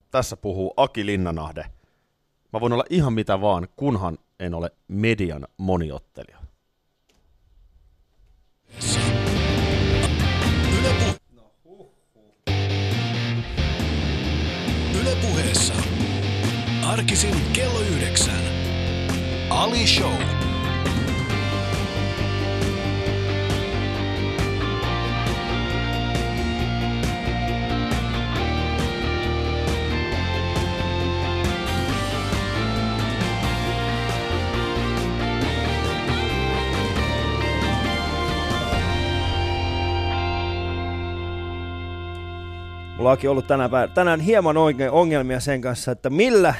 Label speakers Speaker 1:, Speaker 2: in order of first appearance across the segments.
Speaker 1: Tässä puhuu Aki Linnanahde. Mä voin olla ihan mitä vaan, kunhan en ole median moniottelija.
Speaker 2: Yle Puheessa. Arkisin kello 9. Ali Show.
Speaker 3: Mulla onkin ollut tänään hieman ongelmia sen kanssa, että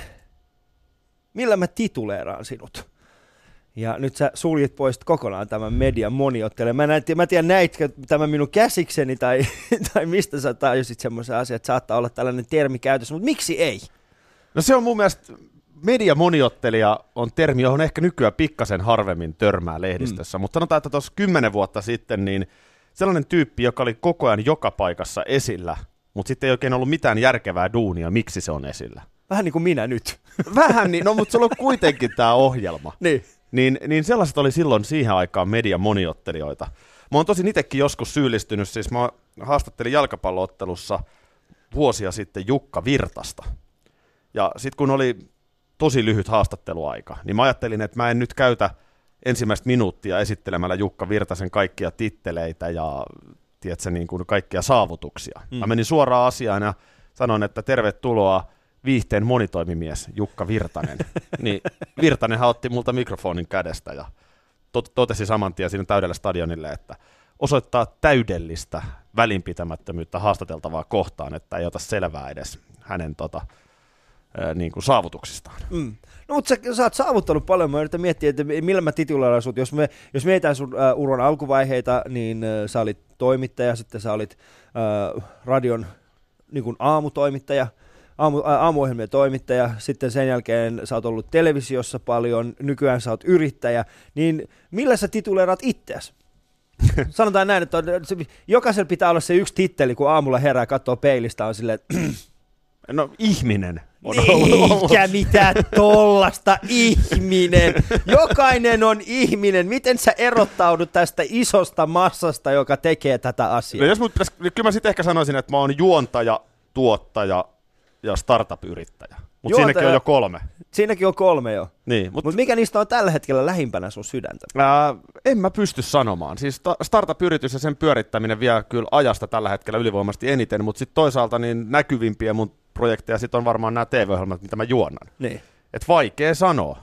Speaker 3: millä mä tituleeraan sinut. Ja nyt sä suljit pois kokonaan tämän median moniottelemaan. Mä tiedän, näitkö tämän minun käsikseni tai mistä sä tajusit semmoisen asian, että saattaa olla tällainen termi käytössä, mutta miksi ei?
Speaker 1: No se on mun mielestä, media moniottelija on termi, johon ehkä nykyään pikkasen harvemmin törmää lehdistössä, mutta sanotaan, että tuossa 10 vuotta sitten niin sellainen tyyppi, joka oli koko ajan joka paikassa esillä, mutta sitten ei oikein ollut mitään järkevää duunia, miksi se on esillä.
Speaker 3: Vähän niin kuin minä nyt.
Speaker 1: Vähän niin, no mutta sulla on kuitenkin tämä ohjelma.
Speaker 3: Niin.
Speaker 1: Niin sellaiset oli silloin siihen aikaan median moniottelijoita. Mä oon tosin itsekin joskus syyllistynyt, siis mä haastattelin jalkapalloottelussa vuosia sitten Jukka Virtasta. Ja sitten kun oli tosi lyhyt haastatteluaika, niin mä ajattelin, että mä en nyt käytä ensimmäistä minuuttia esittelemällä Jukka Virtasen kaikkia titteleitä ja tiedätkö, niin kuin kaikkia saavutuksia. Mä menin suoraan asiaan ja sanoin, että tervetuloa viihteen monitoimimies Jukka Virtanen. Niin Virtanenhan otti multa mikrofonin kädestä ja totesi saman tien siinä täydellä stadionille, että osoittaa täydellistä välinpitämättömyyttä haastateltavaa kohtaan, että ei ota selvää edes hänen niin kuin saavutuksistaan.
Speaker 3: No mutta sä oot saavuttanut paljon. Mä yritän miettiä, että millä mä tituleeraan sut. Jos mietitään sun uran alkuvaiheita, niin sä olit toimittaja, sitten sä olit radion niin kuin aamutoimittaja, aamuohjelmien toimittaja, sitten sen jälkeen sä oot ollut televisiossa paljon, nykyään sä oot yrittäjä, niin millä sä tituleeraat itseäsi? Sanotaan näin, että jokaisella pitää olla se yksi titteli, kun aamulla herää katsoo peilistä, on silleen,
Speaker 1: no ihminen.
Speaker 3: Eikä mitään tollasta, ihminen. Jokainen on ihminen. Miten sä erottaudut tästä isosta massasta, joka tekee tätä asiaa?
Speaker 1: No jos kyllä mä sitten ehkä sanoisin, että mä oon juontaja, tuottaja ja startup-yrittäjä. Mutta siinäkin on jo 3.
Speaker 3: Siinäkin on 3 jo.
Speaker 1: Niin,
Speaker 3: Mutta mikä niistä on tällä hetkellä lähimpänä sun sydäntä?
Speaker 1: En mä pysty sanomaan. Siis startup-yritys ja sen pyörittäminen vie kyllä ajasta tällä hetkellä ylivoimaisesti eniten, mutta sitten toisaalta niin näkyvimpiä mun projekteja sit on varmaan nämä TV-ohjelmat, mitä mä juonnan.
Speaker 3: Niin.
Speaker 1: Et vaikea sanoa.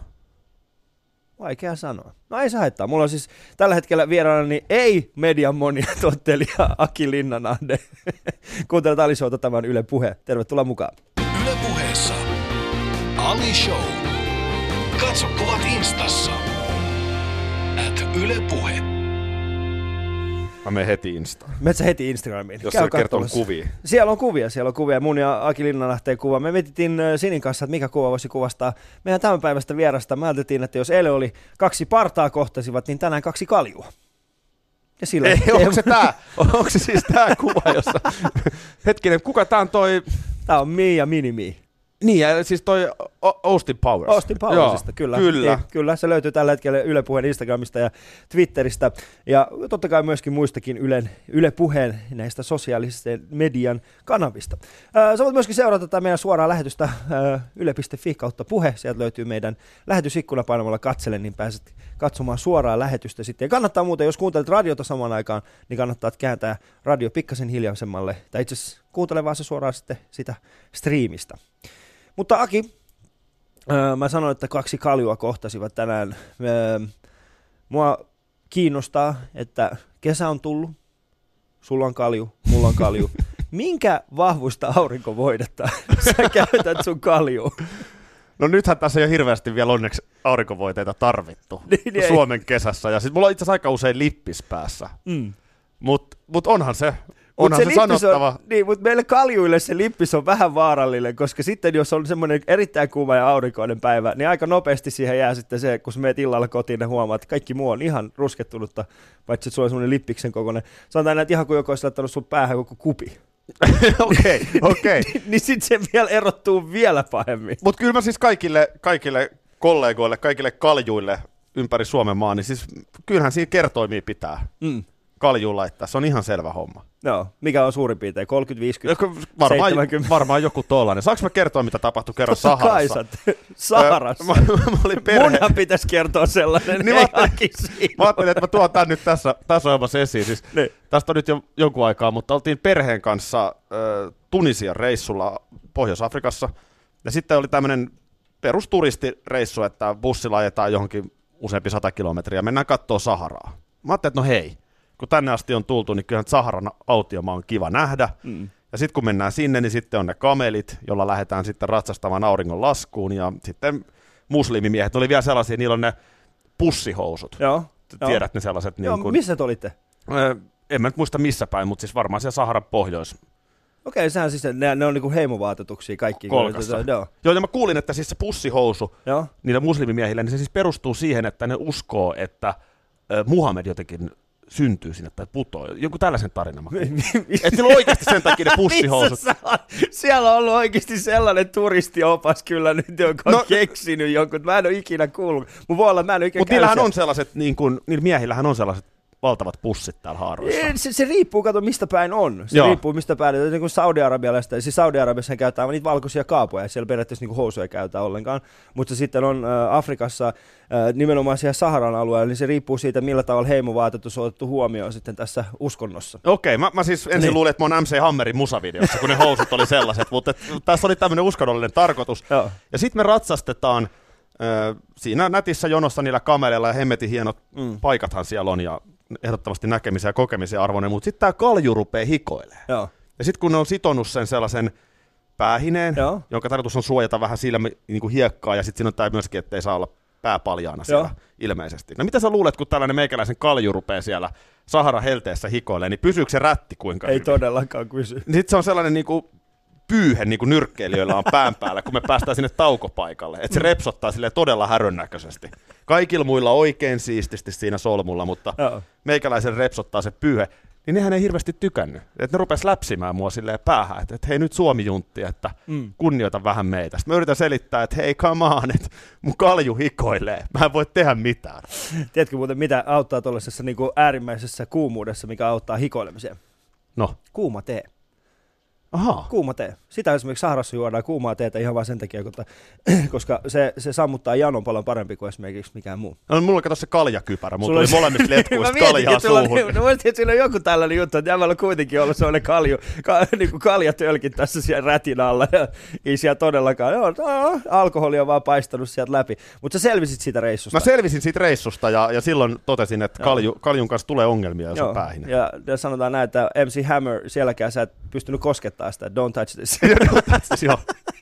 Speaker 3: Vaikea sanoa. No ei se haittaa. Mulla on siis tällä hetkellä vieraanani ei median monitoittelija Aki Linnanahde. Kuuntele Ali Showta, tämä on Yle Puhe. Tervetuloa mukaan.
Speaker 2: Yle Puheessa. Ali Show. Katso kuvat Instassa. @Yle Puhe.
Speaker 1: Mä menen heti Instaan.
Speaker 3: Menet sä heti Instagramiin.
Speaker 1: Jos siellä kertoo kuvia.
Speaker 3: Siellä on kuvia. Mun ja Aki Linnanahteen kuva. Me mietittiin Sinin kanssa, että mikä kuva voisi kuvastaa meidän tämän päivästä vierasta. Mä ajateltiin, että jos eilen oli 2 partaa kohtasivat, niin tänään 2 kaljua. Ja sillä
Speaker 1: onko se tää? Onko se siis tää kuva, jossa... Hetkinen, kuka tää on toi...
Speaker 3: Tää on Me ja Mini-Me.
Speaker 1: Niin, ja siis toi Austin Powers.
Speaker 3: Austin Powersista, kyllä. Niin, kyllä, se löytyy tällä hetkellä Yle Puheen Instagramista ja Twitteristä. Ja totta kai myöskin muistakin Yle Puheen näistä sosiaalisten median kanavista. Sä voit myöskin seurata tätä meidän suoraa lähetystä yle.fi/puhe. Sieltä löytyy meidän lähetysikkuna painamalla katsele, niin pääset katsomaan suoraa lähetystä sitten. Ja kannattaa muuten, jos kuuntelet radiota samaan aikaan, niin kannattaa kääntää radio pikkasen hiljaisemmalle. Tai itse asiassa kuuntele vaan se suoraan sitten sitä striimistä. Mutta Aki, mä sanoin, että 2 kaljua kohtasivat tänään. Mua kiinnostaa, että kesä on tullut, sulla on kalju, mulla on kalju. Minkä vahvuista aurinkovoidetta sä käytät sun kaljuun?
Speaker 1: No nythän tässä ei ole hirveästi vielä onneksi aurinkovoiteita tarvittu
Speaker 3: niin
Speaker 1: Suomen kesässä. Ja sit mulla on itse asiassa aika usein lippis päässä. Mut onhan se sanottava.
Speaker 3: Niin, mutta meille kaljuille se lippis on vähän vaarallinen, koska sitten jos on semmoinen erittäin kuuma ja aurinkoinen päivä, niin aika nopeasti siihen jää sitten se, kun sä meet illalla kotiin ja huomaat, että kaikki muu on ihan ruskettunutta, paitsi että sulla on semmoinen lippiksen kokoinen. Sanotaan näin, että ihan kuin joku olisi laittanut sun päähän koko kupi.
Speaker 1: Okei.
Speaker 3: Niin sitten se vielä erottuu vielä pahemmin.
Speaker 1: Mutta kyllä mä siis kaikille kollegoille, kaikille kaljuille ympäri Suomen maan, niin siis kyllähän siinä kertoimia pitää kaljuun laittaa. Se on ihan selvä homma.
Speaker 3: No, mikä on suurin piirtein? 30, 50, 70?
Speaker 1: Varmaan joku tollainen. Saanko mä kertoa, mitä tapahtui kerran Saharassa?
Speaker 3: Saharassa.
Speaker 1: Mä olin
Speaker 3: Munhan pitäisi kertoa sellainen.
Speaker 1: Niin mä ajattelin, että mä tuon tämän nyt tässä ohjelmassa esiin. Siis tästä on nyt jo jonkun aikaa, mutta oltiin perheen kanssa Tunisian reissulla Pohjois-Afrikassa. Ja sitten oli tämmöinen perusturistireissu, että bussilla ajetaan johonkin useampi 100 kilometriä. Mennään kattoo Saharaa. Mä ajattelin, että no hei. Kun tänne asti on tultu, niin kyllähän Saharan autiomaa on kiva nähdä. Ja sitten kun mennään sinne, niin sitten on ne kamelit, jolla lähdetään sitten ratsastamaan auringon laskuun. Ja sitten muslimimiehet, oli vielä sellaisia, niillä on ne pussihousut.
Speaker 3: Joo.
Speaker 1: Tiedät ne sellaiset.
Speaker 3: Joo, niin kuin, missä te olitte?
Speaker 1: En mä nyt muista missä päin, mutta siis varmaan siellä Saharan pohjois.
Speaker 3: Okei, sehän siis, ne on niinku heimovaatetuksia kaikki.
Speaker 1: Kolkassa. Joo, ja mä kuulin, että siis se pussihousu niillä muslimimiehillä, niin se siis perustuu siihen, että ne uskoo, että Muhammed jotenkin syntyy sinne tai putoo. Joku tällaisen tarinan mä kuulin. Että sillä on oikeasti sen takia ne pussihousut.
Speaker 3: Siellä on ollut oikeasti sellainen turistiopas kyllä nyt, joka on keksinyt jonkun. Mä en ole ikinä kuullut. Mutta
Speaker 1: niillähän on sellaiset, niin kuin, niillä miehillähän on sellaiset valtavat pussit täällä haaroissa.
Speaker 3: Se riippuu, kato mistä päin on. Se riippuu mistä päin. Niin kuin Saudi-Arabialaista, siis Saudi-Arabiassa käytetään niitä valkoisia kaapoja, siellä periaatteessa niin kuin housuja ei käytä ollenkaan. Mutta sitten on Afrikassa, nimenomaan siellä Saharan alueella, niin se riippuu siitä, millä tavalla heimovaatetus on otettu huomioon sitten tässä uskonnossa.
Speaker 1: Okei, mä siis ensin luulin, että mä oon MC Hammerin musavideossa, kun ne housut oli sellaiset, mutta tässä oli tämmöinen uskonnollinen tarkoitus. Ja sitten me ratsastetaan siinä nätissä jonossa niillä kameleilla, ja hemmetin hienot paikathan siellä on, ja ehdottomasti näkemisen ja kokemisen arvoinen, mutta sitten tämä kalju rupeaa hikoilemaan. Ja sitten kun ne on sitonut sen sellaisen päähineen, jonka tarkoitus on suojata vähän silmä niin kuin hiekkaa, ja sitten siinä on tämä myöskin, ettei saa olla pää paljaana siellä ilmeisesti. No mitä sä luulet, kun tällainen meikäläisen kalju rupeaa siellä Saharan helteessä hikoilemaan, niin pysyykö se rätti kuinka hyvin?
Speaker 3: Ei todellakaan kysy.
Speaker 1: Sitten se on sellainen niin kuin pyyhe, niin kuin nyrkkeilijöillä on pään päällä, kun me päästään sinne taukopaikalle. Että se repsottaa silleen todella härönnäköisesti. Kaikilla muilla oikein siististi siinä solmulla, mutta meikäläisen repsottaa se pyyhe. Niin nehän ei hirveästi tykännyt. Että ne rupes läpsimään mua silleen päähän, että hei nyt Suomi-juntti, että kunnioita vähän meitä. Sitten mä yritän selittää, että hei come on, että mun kalju hikoilee. Mä en voi tehdä mitään.
Speaker 3: Tiedätkö muuten, mitä auttaa tuollaisessa niin kuin äärimmäisessä kuumuudessa, mikä auttaa hikoilemiseen?
Speaker 1: No.
Speaker 3: Kuuma tee.
Speaker 1: Aha.
Speaker 3: Kuuma tee. Sitä esimerkiksi Saharassa juodaan kuumaa teetä ihan vain sen takia, koska se sammuttaa janon paljon parempi kuin esimerkiksi mikään muu.
Speaker 1: No, mulla kato se kaljakypärä, mulla tuli molemmista letkuista kaljaa suuhun.
Speaker 3: Mä mietin, että siinä on joku tällainen juttu, että jämällä on kuitenkin ollut sellainen niin kaljatölkin tässä siellä rätin alla. Ja ei siellä todellakaan, alkoholi on vaan paistanut sieltä läpi. Mutta sä selvisit siitä reissusta.
Speaker 1: Mä selvisin siitä reissusta ja silloin totesin, että kaljun kanssa tulee ongelmia, jos on päähinen.
Speaker 3: Ja sanotaan näin, että MC Hammer, sielläkään sä et pystynyt koskettamaan sitä, don't touch this.
Speaker 1: Joo.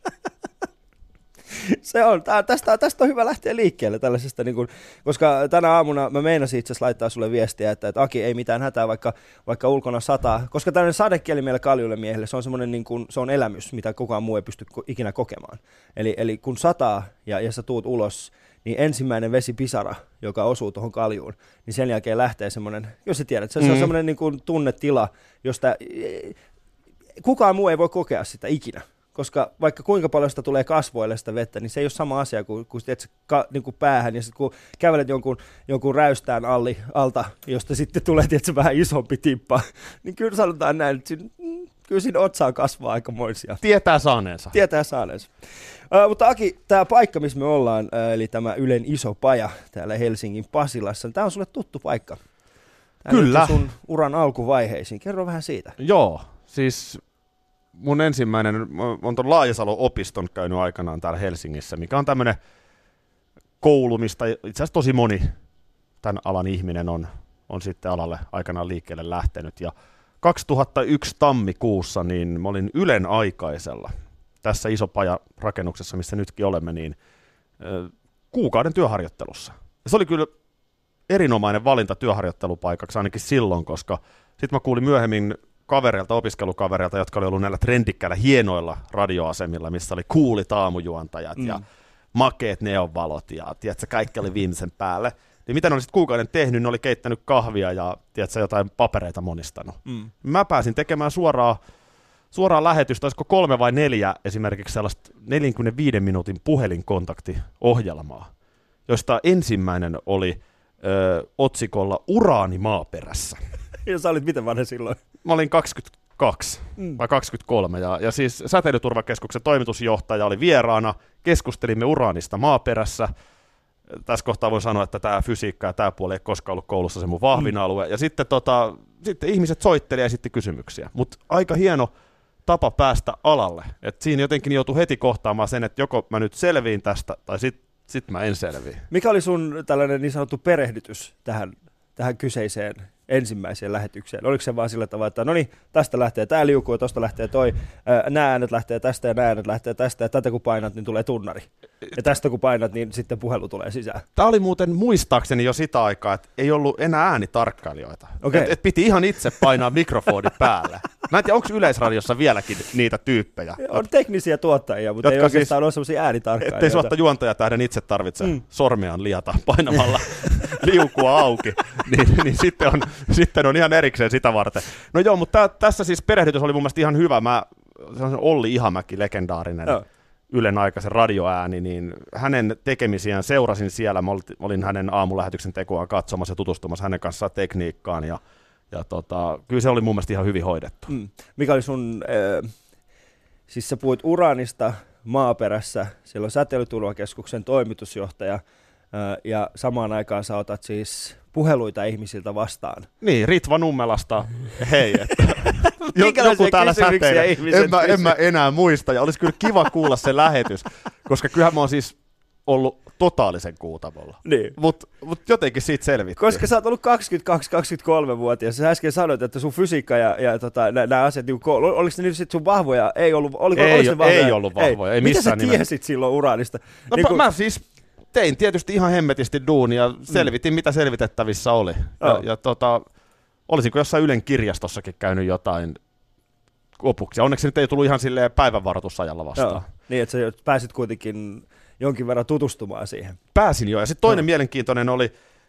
Speaker 3: Se on, tästä on hyvä lähteä liikkeelle tällaisesta, niin kuin, koska tänä aamuna mä meinasin itse asiassa laittaa sulle viestiä, että Aki ei mitään hätää, vaikka ulkona sataa, koska tällainen sadekieli meille kaljuille miehille, se on semmoinen niin kuin, se on elämys, mitä kukaan muu ei pysty ikinä kokemaan. Eli kun sataa ja sä tuut ulos, niin ensimmäinen vesipisara, joka osuu tuohon kaljuun, niin sen jälkeen lähtee semmoinen, jos sä tiedät, se on semmoinen niin kuin tunnetila, josta kukaan muu ei voi kokea sitä ikinä, koska vaikka kuinka paljon sitä tulee kasvoille sitä vettä, niin se ei ole sama asia kuin niin kuin päähän, ja sitten kun kävelet jonkun räystään alta, josta sitten tulee vähän isompi tippa, niin kyllä sanotaan näin, että kyllä siinä otsaan kasvaa aikamoisia.
Speaker 1: Tietää saaneensa.
Speaker 3: Mutta Aki, tämä paikka, missä me ollaan, eli tämä Ylen iso paja täällä Helsingin Pasilassa, tämä on sulle tuttu paikka.
Speaker 1: Kyllä.
Speaker 3: Sun uran alkuvaiheisiin. Kerro vähän siitä.
Speaker 1: Joo, siis mun ensimmäinen, on tuon Laajasalo-opiston käynyt aikanaan täällä Helsingissä, mikä on tämmöinen koulu, mistä itse asiassa tosi moni tämän alan ihminen on sitten alalle aikanaan liikkeelle lähtenyt. Ja 2001 tammikuussa niin mä olin Ylen aikaisella tässä Isopaja-rakennuksessa, missä nytkin olemme, niin kuukauden työharjoittelussa. Ja se oli kyllä erinomainen valinta työharjoittelupaikaksi ainakin silloin, koska sitten mä kuulin myöhemmin opiskelukavereilta, jotka oli ollut näillä trendikkäillä hienoilla radioasemilla, missä oli coolit aamujuontajat ja makeet neonvalot ja tiedätkö, kaikki oli viimeisen päälle. Niin mitä ne oli sitten kuukauden tehnyt, ne oli keittänyt kahvia ja tiedätkö, jotain papereita monistanut. Mä pääsin tekemään suoraan suoraan lähetystä, olisiko 3 vai 4 esimerkiksi sellaista 45 minuutin puhelinkontaktiohjelmaa, josta ensimmäinen oli otsikolla Uraani maaperässä.
Speaker 3: Ja sä olit miten vanha silloin?
Speaker 1: Mä olin 22 vai 23, ja siis Säteilyturvakeskuksen toimitusjohtaja oli vieraana, keskustelimme uraanista maaperässä. Tässä kohtaa voin sanoa, että tämä fysiikka ja tämä puoli ei koskaan ollut koulussa se mun vahvin alue. Ja sitten, sitten ihmiset soitteli ja esitti kysymyksiä. Mutta aika hieno tapa päästä alalle. Et siinä jotenkin joutui heti kohtaamaan sen, että joko mä nyt selviin tästä, tai sit mä en selviä.
Speaker 3: Mikä oli sun tällainen niin sanottu perehdytys tähän kyseiseen ensimmäiseen lähetykseen? Oliko se vaan sillä tavalla, että no niin, tästä lähtee tää liuku ja tosta lähtee toi, nämä äänet lähtee tästä ja nämä äänet lähtee tästä ja tätä kun painat, niin tulee tunnari. Ja tästä kun painat, niin sitten puhelu tulee sisään.
Speaker 1: Tämä oli muuten muistaakseni jo sitä aikaa, että ei ollut enää äänitarkkailijoita.
Speaker 3: Okay.
Speaker 1: Et piti ihan itse painaa mikrofoni päälle. Mä en tiedä, onko Yleisradiossa vieläkin niitä tyyppejä.
Speaker 3: On teknisiä tuottajia, mutta ei oikeastaan ole sellaisia äänitarkkailijoita.
Speaker 1: Ettei suotta juontajatähden itse tarvitse sormeaan liata painamalla liukua auki, niin sitten on ihan erikseen sitä varten. No joo, mutta tässä siis perehdytys oli mun mielestä ihan hyvä. Se on Olli Ihamäki, legendaarinen Ylen aikaisen radioääni, niin hänen tekemisiään seurasin siellä. Mä olin hänen aamulähetyksen tekoaan katsomassa ja tutustumassa hänen kanssaan tekniikkaan, ja kyllä se oli mun mielestä ihan hyvin hoidettu.
Speaker 3: Mikä oli sun, siis sä puhuit uraanista maaperässä, siellä on Säteilyturvakeskuksen toimitusjohtaja, ja samaan aikaan sä otat siis puheluita ihmisiltä vastaan.
Speaker 1: Niin, Ritva Nummelasta, hei, että joku täällä säteilee. En mä enää muista, ja olisi kyllä kiva kuulla se lähetys, koska kyllähän mä oon siis ollut totaalisen kuutamolla.
Speaker 3: Niin.
Speaker 1: Mut jotenkin siitä selvittiin.
Speaker 3: Koska sä oot ollut 22-23-vuotias, sä äsken sanoit, että sun fysiikka ja nämä asiat, niin oliko ne nyt sit sun vahvoja? Ei ollut,
Speaker 1: ei ollut vahvoja, ei missään nimessä.
Speaker 3: Mitä sä tiesit silloin uraanista?
Speaker 1: No niin mä siis tein tietysti ihan hemmetisti duunia, selvitin mitä selvitettävissä oli. Ja olisinko jossain Ylen kirjastossakin käynyt jotain opuksia. Onneksi nyt ei tullut ihan silleen päivänvaroitusajalla vastaan.
Speaker 3: Joo. Niin, että sä pääsit kuitenkin jonkin verran tutustumaan siihen.
Speaker 1: Pääsin jo. Ja sitten toinen mielenkiintoinen oli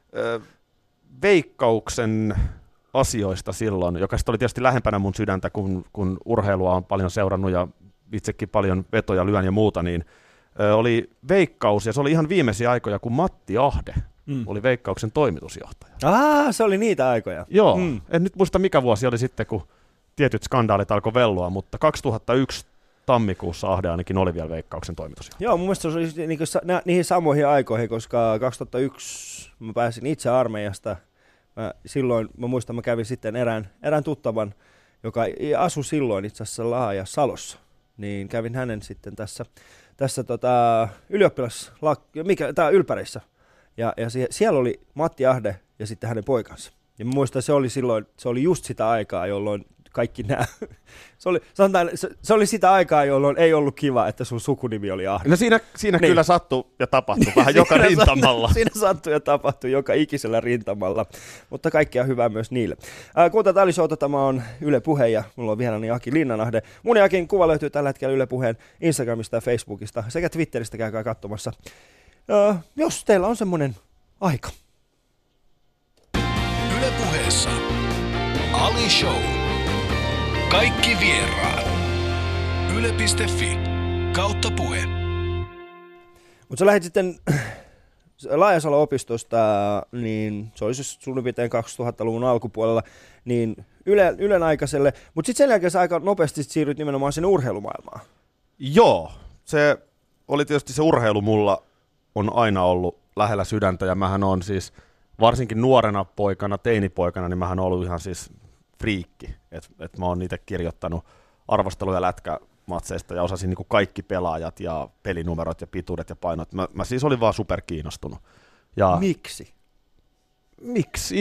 Speaker 1: Veikkauksen asioista silloin, joka oli tietysti lähempänä mun sydäntä, kun urheilua on paljon seurannut ja itsekin paljon vetoja lyön ja muuta, niin oli Veikkaus, ja se oli ihan viimeisiä aikoja, kun Matti Ahde oli Veikkauksen toimitusjohtaja.
Speaker 3: Se oli niitä aikoja.
Speaker 1: Joo, en nyt muista mikä vuosi oli sitten, kun tietyt skandaalit alkoi vellua, mutta 2001 tammikuussa Ahde ainakin oli vielä Veikkauksen toimitusjohtaja.
Speaker 3: Joo, mun mielestä se oli niihin samoihin aikoihin, koska 2001 mä pääsin itse armeijasta. Silloin mä muistan, mä kävin sitten erään tuttavan, joka asui silloin itse asiassa Laaja-Salossa. Niin kävin hänen sitten tässä Ylpäreissä. Ja siellä oli Matti Ahde ja sitten hänen poikansa. Ja mä muistan, se oli just sitä aikaa, jolloin kaikki nämä, se oli sitä aikaa, jolloin ei ollut kiva, että sun sukunimi oli Ahde.
Speaker 1: No siinä niin. Kyllä sattui ja tapahtui vähän joka rintamalla.
Speaker 3: Siinä sattui ja tapahtui joka ikisellä rintamalla, mutta kaikkea hyvää myös niille. Kuuntelut Ali Showta, tämä on Yle Puhe ja mulla on vieraani Aki Linnanahde. Mun ja Akin kuva löytyy tällä hetkellä Yle Puheen Instagramista ja Facebookista sekä Twitteristä, käykää katsomassa, jos teillä on semmoinen aika.
Speaker 2: Yle Puheessa Ali Show. Kaikki vieraat. Yle.fi/puhe.
Speaker 3: Mutta sä lähdit sitten Laajasalo-opistosta, niin se oli siis suurin piirtein 2000-luvun alkupuolella, niin Ylen aikaiselle, mutta sitten sen jälkeen sä aika nopeasti siirryt nimenomaan sinne urheilumaailmaan.
Speaker 1: Joo, se oli tietysti se urheilu mulla on aina ollut lähellä sydäntä, ja mähän on siis varsinkin nuorena poikana, teinipoikana, niin mähän on ollut ihan siis friikki, että mä oon itse kirjoittanut arvosteluja lätkämatseista ja osasin niin kuin kaikki pelaajat ja pelinumerot ja pituudet ja painot. Mä siis olin vaan superkiinnostunut. Ja
Speaker 3: miksi?
Speaker 1: Miksi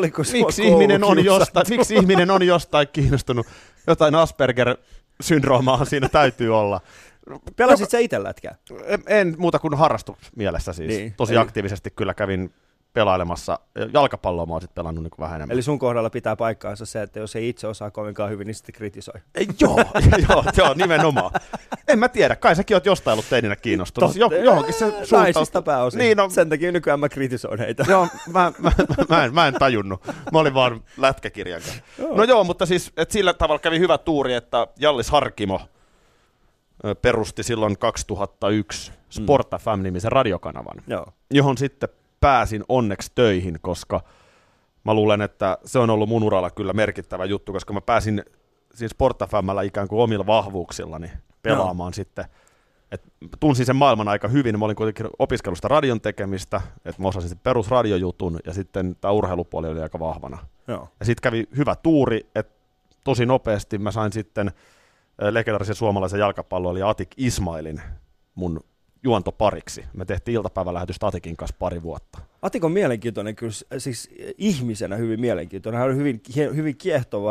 Speaker 1: ihminen on jostain kiinnostunut? Jotain Asperger-syndroomaa siinä täytyy olla.
Speaker 3: Pelasit sä itse lätkää?
Speaker 1: En muuta kuin harrastusmielessä siis. Niin, tosi aktiivisesti kyllä kävin pelailemassa. Jalkapalloa mä oon sitten pelannut niin vähän enemmän.
Speaker 3: Eli sun kohdalla pitää paikkaansa se, että jos ei itse osaa kovinkaan hyvin, niin sitten kritisoi.
Speaker 1: Joo, nimenomaan. En mä tiedä, kai säkin oot jostain ollut teininä kiinnostunut. Johonkin se suuntaus.
Speaker 3: Naisista pääosin.
Speaker 1: Niin, no,
Speaker 3: sen takia nykyään mä kritisoin heitä.
Speaker 1: Joo, mä en tajunnut. Mä olin vaan lätkäkirjan kanssa. No joo, mutta siis että sillä tavalla kävi hyvä tuuri, että Jallis Harkimo perusti silloin 2001 Sport FM-nimisen radiokanavan, johon sitten pääsin onneksi töihin, koska mä luulen, että se on ollut mun uralla kyllä merkittävä juttu, koska mä pääsin siinä Sport FM:llä ikään kuin omilla vahvuuksillani pelaamaan sitten. Et tunsin sen maailman aika hyvin, mä olin kuitenkin opiskellut sitä radion tekemistä, että mä osasin perusradiojutun ja sitten tämä urheilupuoli oli aika vahvana. Joo. Ja sitten kävi hyvä tuuri, että tosi nopeasti mä sain sitten legendaarisen suomalaisen jalkapalloilijan Atik Ismailin mun juontopariksi. Me tehtiin iltapäivälähetystä Atikin kanssa 2 vuotta.
Speaker 3: Atik on mielenkiintoinen, kyllä siis ihmisenä hyvin mielenkiintoinen. Hän on hyvin kiehtova.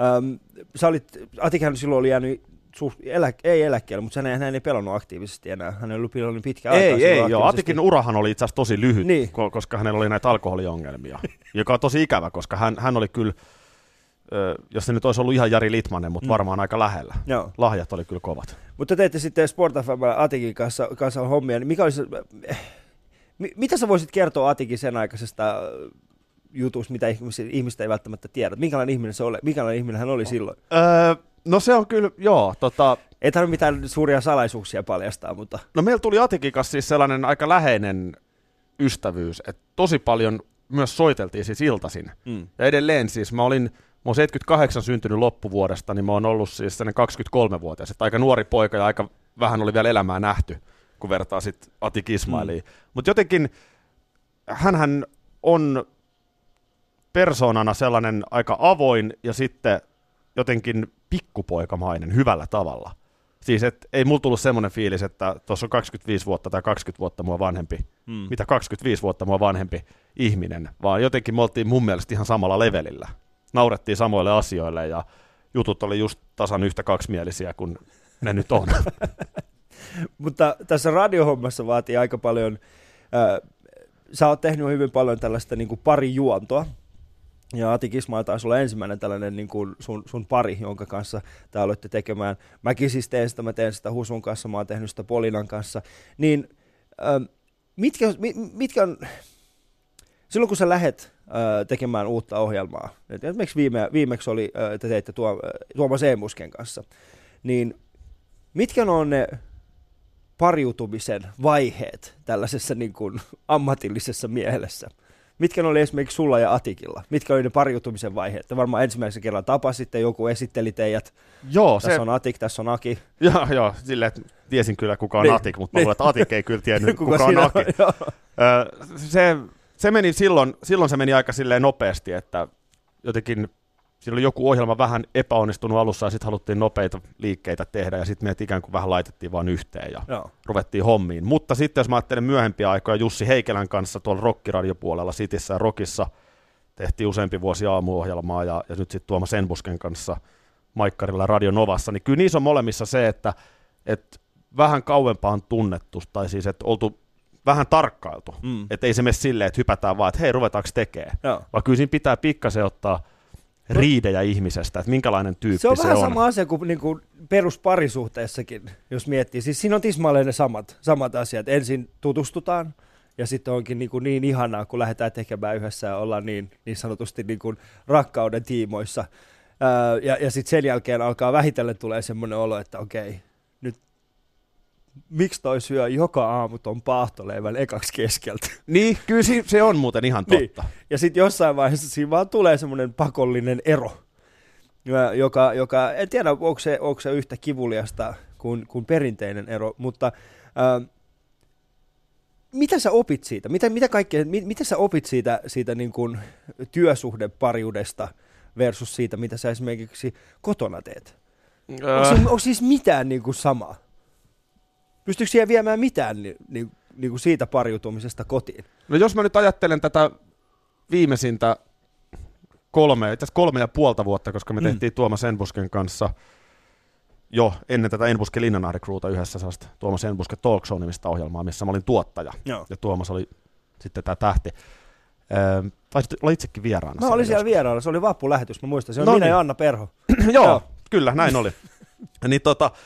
Speaker 3: Atikhän silloin oli jäänyt ei eläkkeelle, mutta hän ei pelannut aktiivisesti enää. Hän oli pelannut pitkään aikaa.
Speaker 1: Ei, Atikin urahan oli itse asiassa tosi lyhyt, niin. Koska hänellä oli näitä alkoholiongelmia, joka on tosi ikävä, koska hän oli kyllä, jos se nyt olisi ollut ihan Jari Litmanen, mutta varmaan aika lähellä. Joo. Lahjat oli kyllä kovat.
Speaker 3: Mutta teitte sitten Sport FM Atikin kanssa hommia, niin mikä olisi, mitä sä voisit kertoa Atikin sen aikaisesta jutusta, mitä ihmistä ei välttämättä tiedä? Minkälainen ihminen se oli? Minkälainen ihminen hän oli silloin?
Speaker 1: No se on kyllä, joo.
Speaker 3: Ei tarvitse mitään suuria salaisuuksia paljastaa, mutta...
Speaker 1: No meillä tuli Atikin kanssa siis sellainen aika läheinen ystävyys, että tosi paljon myös soiteltiin siis iltaisin. Ja edelleen siis mä oon 78 syntynyt loppuvuodesta, niin mä oon ollut siis 23-vuotias, että aika nuori poika ja aika vähän oli vielä elämää nähty, kun vertaa sitten Atik Ismailiin. Mutta jotenkin hänhän on persoonana sellainen aika avoin ja sitten jotenkin pikkupoikamainen hyvällä tavalla. Siis et ei mulla tullut semmoinen fiilis, että tuossa on 25 vuotta tai 20 vuotta mua vanhempi, mitä 25 vuotta mua vanhempi ihminen, vaan jotenkin me oltiin mun mielestä ihan samalla levelillä. Naurettiin samoille asioille ja jutut oli just tasan yhtä kaksimielisiä kuin ne nyt on.
Speaker 3: Mutta tässä radiohommassa vaatii aika paljon, sä oot tehnyt hyvin paljon tällaista niin kuin parijuontoa. Ja Atik Ismail taisi olla ensimmäinen tällainen niin kuin sun pari, jonka kanssa te aloitte tekemään. Mäkin siis teen sitä, mä teen sitä Husun kanssa, mä oon tehnyt sitä Polinan kanssa. Niin mitkä on, silloin kun sä lähet tekemään uutta ohjelmaa, esimerkiksi viimeksi oli, te teitte Tuomas Eemusken kanssa, niin mitkä on ne pariutumisen vaiheet tällaisessa niin kuin ammatillisessa mielessä? Mitkä oli esimerkiksi sulla ja Atikilla? Mitkä oli ne pariutumisen vaiheet? Te varmaan ensimmäisen kerran tapasitte, joku esitteli teidät. Joo, tässä on Atik, tässä on Aki.
Speaker 1: Joo, silleen, että tiesin kyllä kuka on Atik, mutta luulen, että Atik ei kyllä tiennyt kuka on Aki. Se meni silloin se meni aika silleen nopeasti, että jotenkin siinä oli joku ohjelma vähän epäonnistunut alussa ja sitten haluttiin nopeita liikkeitä tehdä ja sitten meidät ikään kuin vähän laitettiin vaan yhteen ja ruvettiin hommiin. Mutta sitten jos mä ajattelen myöhempiä aikoja Jussi Heikelän kanssa tuolla rockiradiopuolella Cityssä ja Rockissa tehtiin useampi vuosi aamuohjelmaa ja nyt sitten Tuomas Enbusken kanssa Maikkarilla Radio Novassa, niin kyllä niissä on molemmissa se, että vähän kauempaan tunnettu tai siis että oltu vähän tarkkailtu, että ei se mene silleen, että hypätään vaan, että hei, ruvetaanko tekemään, vaan kyllä siinä pitää pikkasen ottaa riidejä ihmisestä, että minkälainen tyyppi se on.
Speaker 3: Se on vähän sama asia kuin niinku perusparisuhteessakin, jos miettii. Siis siinä on tismalleen ne samat asiat. Ensin tutustutaan, ja sitten onkin niin ihanaa, kun lähdetään tekemään yhdessä ja ollaan niin sanotusti niin kuin rakkauden tiimoissa. Ja sitten sen jälkeen alkaa vähitellen tulee semmoinen olo, että okei, nyt miksi toi syö joka aamu ton paahtoleivän ekaksi keskeltä?
Speaker 1: Niin, kyllä se on muuten ihan totta.
Speaker 3: Niin. Ja sitten jossain vaiheessa siinä vaan tulee semmoinen pakollinen ero, joka en tiedä, onko se yhtä kivuliasta kuin perinteinen ero, mutta mitä sä opit siitä? Mitä sä opit siitä niin kuin työsuhdepariudesta versus siitä, mitä sä esimerkiksi kotona teet? Onko siis mitään niin kuin samaa? Pystyykö siihen viemään mitään niin kuin siitä pariutumisesta kotiin?
Speaker 1: No jos mä nyt ajattelen tätä viimeisintä 3,5 vuotta, koska me tehtiin Tuomas Enbusken kanssa jo ennen tätä Enbusken Linnanahde-kruuta yhdessä sellaista Tuomas Enbusken Talk Show -nimistä ohjelmaa, missä mä olin tuottaja. Joo. Ja Tuomas oli sitten tämä tähti. Tai olla itsekin vieraana.
Speaker 3: Mä olin siellä vieraana, se oli vappulähetys, mä muistan. Se on minä ja Anna Perho.
Speaker 1: Joo, kyllä, näin oli. Niin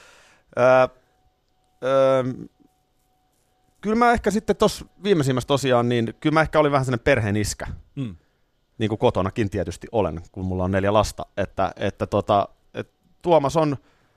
Speaker 1: kyllä mä ehkä sitten tuossa viimeisimmässä tosiaan, niin kyllä mä ehkä olin vähän sellainen perheen iskä. Niin kuin kotonakin tietysti olen, kun mulla on 4 lasta. Että Tuomas on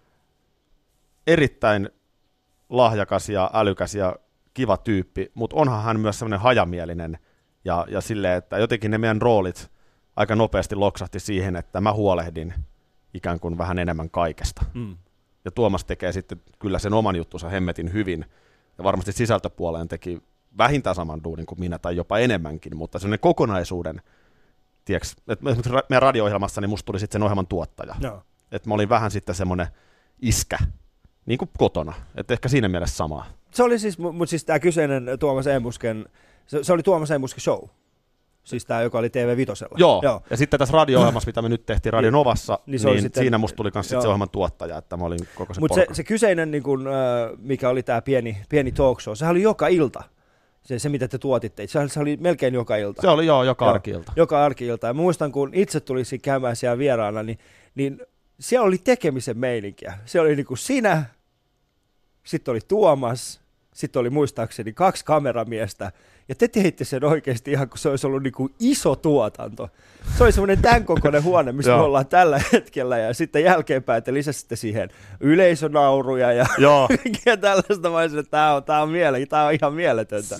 Speaker 1: erittäin lahjakas ja älykäs ja kiva tyyppi, mutta onhan hän myös sellainen hajamielinen ja silleen, että jotenkin ne meidän roolit aika nopeasti loksahti siihen, että mä huolehdin ikään kuin vähän enemmän kaikesta. Ja Tuomas tekee sitten kyllä sen oman juttunsa hemmetin hyvin, ja varmasti sisältöpuoleen teki vähintään saman duunin kuin minä, tai jopa enemmänkin, mutta sellainen kokonaisuuden, tiedätkö, että meidän radio-ohjelmassa niin musta tuli sitten sen ohjelman tuottaja. No. Että mä olin vähän sitten semmoinen iskä, niin kuin kotona, että ehkä siinä mielessä samaa. Se oli siis, mutta siis tämä kyseinen Tuomas Enbusken, se oli Tuomas Enbusken show. Siis tämä, joka oli TV5. Joo. Ja sitten tässä radio-ohjelmassa, mitä me nyt tehtiin Radio Novassa, niin sitten, siinä musta tuli myös se ohjelman tuottaja, että mä olin koko se porukka. Mutta se kyseinen, niin kun, mikä oli tämä pieni talk show, sehän oli joka ilta. Se mitä te tuotitte, se oli melkein joka ilta. Se oli joka arki-ilta. Joka arki-ilta. Ja muistan, kun itse tulisi käymään siellä vieraana, niin siellä oli tekemisen meininkiä. Se oli niin kuin sinä, sitten oli Tuomas, sitten oli muistaakseni 2 kameramiestä, ja te teitte sen oikeasti ihan kuin se olisi ollut niin kuin iso tuotanto. Se oli semmoinen tämän kokoinen huone, missä me ollaan tällä hetkellä, ja sitten jälkeenpäin te lisäsitte siihen yleisönauruja ja tällaista. Mä olisin, että tämä on ihan mieletöntä.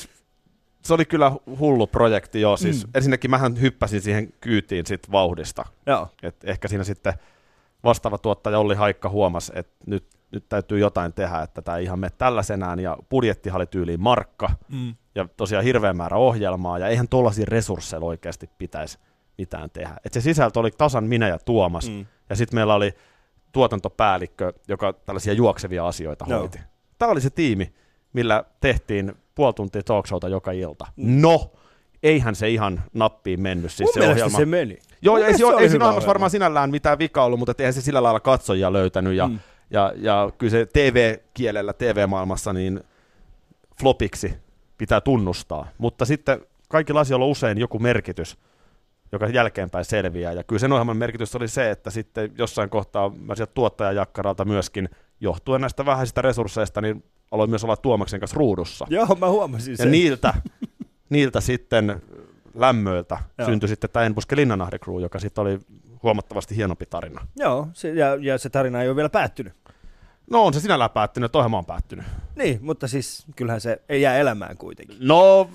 Speaker 1: Se oli kyllä hullu projekti, joo. Siis ensinnäkin mähän hyppäsin siihen kyytiin sit vauhdista. Et ehkä siinä sitten vastaava tuottaja Olli Haikka huomasi, että nyt täytyy jotain tehdä, että tämä ei ihan mene tällaisenään, ja budjettihan oli tyyliin markka, ja tosiaan hirveä määrä ohjelmaa, ja eihän tuollaisia resursseilla oikeasti pitäisi mitään tehdä. Et se sisältö oli tasan minä ja Tuomas, ja sitten meillä oli tuotantopäällikkö, joka tällaisia juoksevia asioita hoiti. Tämä oli se tiimi, millä tehtiin puoli tuntia talkshowta joka ilta. No, eihän se ihan nappiin mennyt. Siis se ohjelma. Se meni. Joo, ei siinä ohjelmassa varmaan sinällään mitään vikaa ollut, mutta eihän se sillä lailla katsojia löytänyt, ja kyllä se TV-kielellä, TV-maailmassa, niin flopiksi pitää tunnustaa. Mutta sitten kaikilla asioilla on usein joku merkitys, joka jälkeenpäin selviää. Ja kyllä sen ohjelman merkitys oli se, että sitten jossain kohtaa mä sieltä tuottajajakkaralta myöskin, johtuen näistä vähäisistä resursseista, niin aloin myös olla Tuomaksen kanssa ruudussa. Joo, mä huomasin sen. Ja niiltä sitten lämmöiltä syntyi sitten tämä Enbusken Linnanahde Crew, joka sitten oli huomattavasti hienompi tarina. Joo, ja se tarina ei ole vielä päättynyt. No on se sinällään päättynyt, että ohjelma on päättynyt. Niin, mutta siis kyllähän se ei jää elämään kuitenkin. No,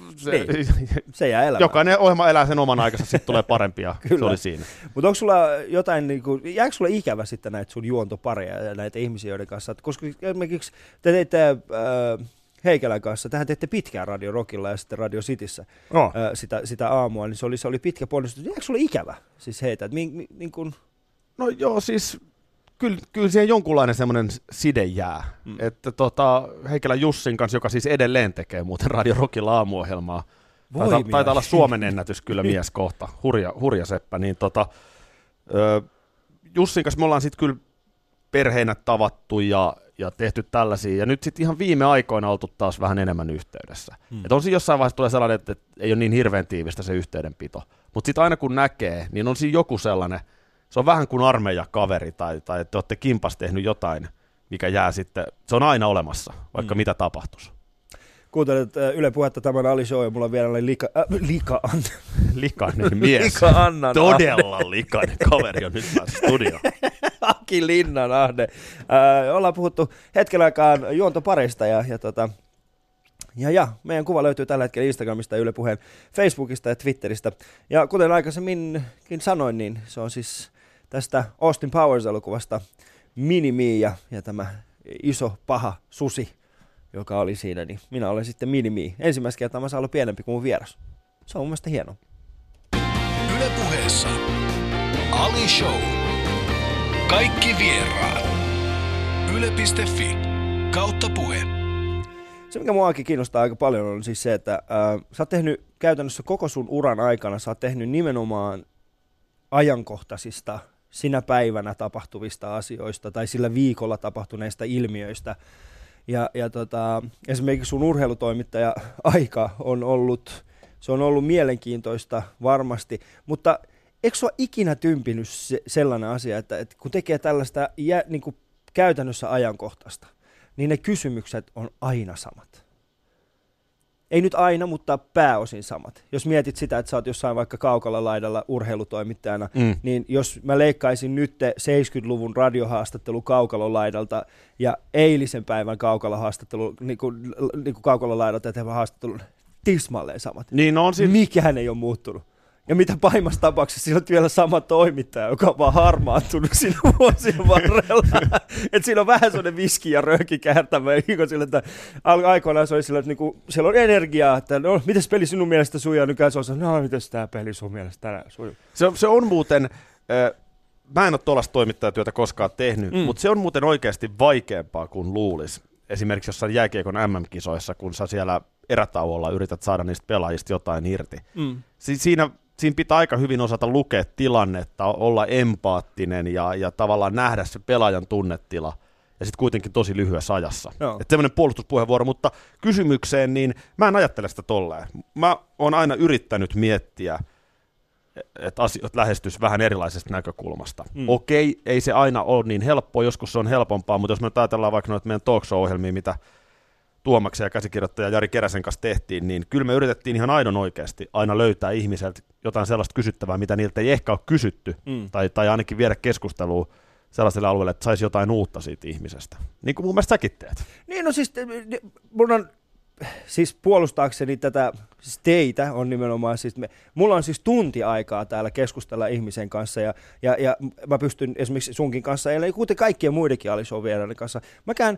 Speaker 1: se jää elämään. Jokainen ohjelma elää sen oman aikansa, sitten tulee parempia, se oli siinä. Mutta onko sulla jotain, jääkö sulla ikävä sitten näitä sun juontopareja ja näitä ihmisiä, joiden kanssa, koska esimerkiksi te teitte Heikelän kanssa, tähän teitte pitkään Radio Rockilla ja sitten Radio Cityssä sitä aamua, niin se oli pitkä ponnistus. Jääkö sulla ikävä siis heitä? No joo, siis kyllä siihen jonkunlainen semmoinen side jää. Että Heikelän Jussin kanssa, joka siis edelleen tekee muuten Radio Rockilla aamuohjelmaa, taitaa olla Suomen ennätys kyllä mies kohta, hurja seppä, niin Jussin kanssa me ollaan sitten kyllä perheinä tavattu ja tehty tällaisia, ja nyt sitten ihan viime aikoina oltu taas vähän enemmän yhteydessä. Että on siinä jossain vaiheessa tulee sellainen, että ei ole niin hirveän tiivistä se yhteydenpito, mutta sitten aina kun näkee, niin on siinä joku sellainen, se on vähän kuin armeijakaveri, tai te olette kimpas tehnyt jotain, mikä jää sitten, se on aina olemassa, vaikka mitä tapahtuisi. Kuuntelet Yle Puhetta, tämän Ali Show, ja mulla on vielä likainen mies. Todella likainen kaveri on nyt päässyt studioon. Aki Linnanahde. Ollaan puhuttu hetken aikaan juontopareista, ja meidän kuva löytyy tällä hetkellä Instagramista, Yle Puheen Facebookista ja Twitteristä. Ja kuten aikaisemminkin sanoin, niin se on siis tästä Austin Powers-elokuvasta Mini-Me ja tämä iso paha susi, joka oli siinä, niin minä olen sitten Mini-Me. Ensimmäistä kertaa mä saan olla pienempi kuin mun vieras. Se on mun mielestä hienoa.
Speaker 2: Yle Puheessa Ali Show. Kaikki vieraat. Yle.fi/puhe.
Speaker 3: Se, mikä muakin kiinnostaa aika paljon, on siis se, että sä oot tehnyt käytännössä koko sun uran aikana, sä oot tehnyt nimenomaan ajankohtaisista, sinä päivänä tapahtuvista asioista tai sillä viikolla tapahtuneista ilmiöistä. Ja esimerkiksi sun urheilutoimittaja-aika on ollut Se on ollut mielenkiintoista varmasti, mutta eikö se ole ikinä tympinyt sellainen asia, että kun tekee tällaista niin kuin käytännössä ajankohtaista, niin ne kysymykset on aina samat. Ei nyt aina, mutta pääosin samat. Jos mietit sitä, että sä oot jossain vaikka kaukalla laidalla urheilutoimittajana, niin jos mä leikkaisin nyt 70-luvun radiohaastattelu kaukalon laidalta ja eilisen päivän kaukalahaastattelu, niin kuin kaukalon laidalta tehtävä haastattelu, tismalleen samat.
Speaker 1: Niin on
Speaker 3: mikään ei ole muuttunut. Ja mitä pahimmassa tapauksessa, siinä on vielä sama toimittaja, joka on vaan harmaantunut siinä vuosien varrella. Että siinä on vähän sellainen viski ja rööki käärtämä. Sillä, että aikoinaan se oli sillä, että niinku, siellä on energiaa, että no, miten peli sinun mielestä sujuu? Nykyään se on no, miten tämä peli sun mielestä tänään sujuu?
Speaker 1: Se on muuten, mä en ole tuollaista toimittajatyötä koskaan tehnyt, mutta se on muuten oikeasti vaikeampaa kuin luulisi. Esimerkiksi jossain jääkiekon MM-kisoissa, kun sä siellä erätauolla yrität saada niistä pelaajista jotain irti. Siinä pitää aika hyvin osata lukea tilannetta, olla empaattinen ja tavallaan nähdä se pelaajan tunnetila. Ja sitten kuitenkin tosi lyhyessä ajassa. Että semmoinen puolustuspuheenvuoro, mutta kysymykseen, niin mä en ajattele sitä tolleen. Mä oon aina yrittänyt miettiä, että asiat lähestyisi vähän erilaisesta näkökulmasta. Okei, ei se aina ole niin helppoa, joskus se on helpompaa, mutta jos me nyt ajatellaan vaikka noita meidän talk show-ohjelmia, mitä Tuomaksen ja käsikirjoittaja Jari Keräsen kanssa tehtiin, niin kyllä me yritettiin ihan aidon oikeasti aina löytää ihmiseltä jotain sellaista kysyttävää, mitä niiltä ei ehkä ole kysytty, tai ainakin viedä keskustelua sellaiselle alueelle, että saisi jotain uutta siitä ihmisestä. Niin kuin mun mielestä säkin teet.
Speaker 3: Niin, no siis mun on, siis puolustaakseni tätä, siis teitä on nimenomaan, siis mulla on siis tunti aikaa täällä keskustella ihmisen kanssa, ja mä pystyn esimerkiksi sunkin kanssa, ja kuten kaikkien muidenkin Ali-show-vieraiden kanssa, mäkään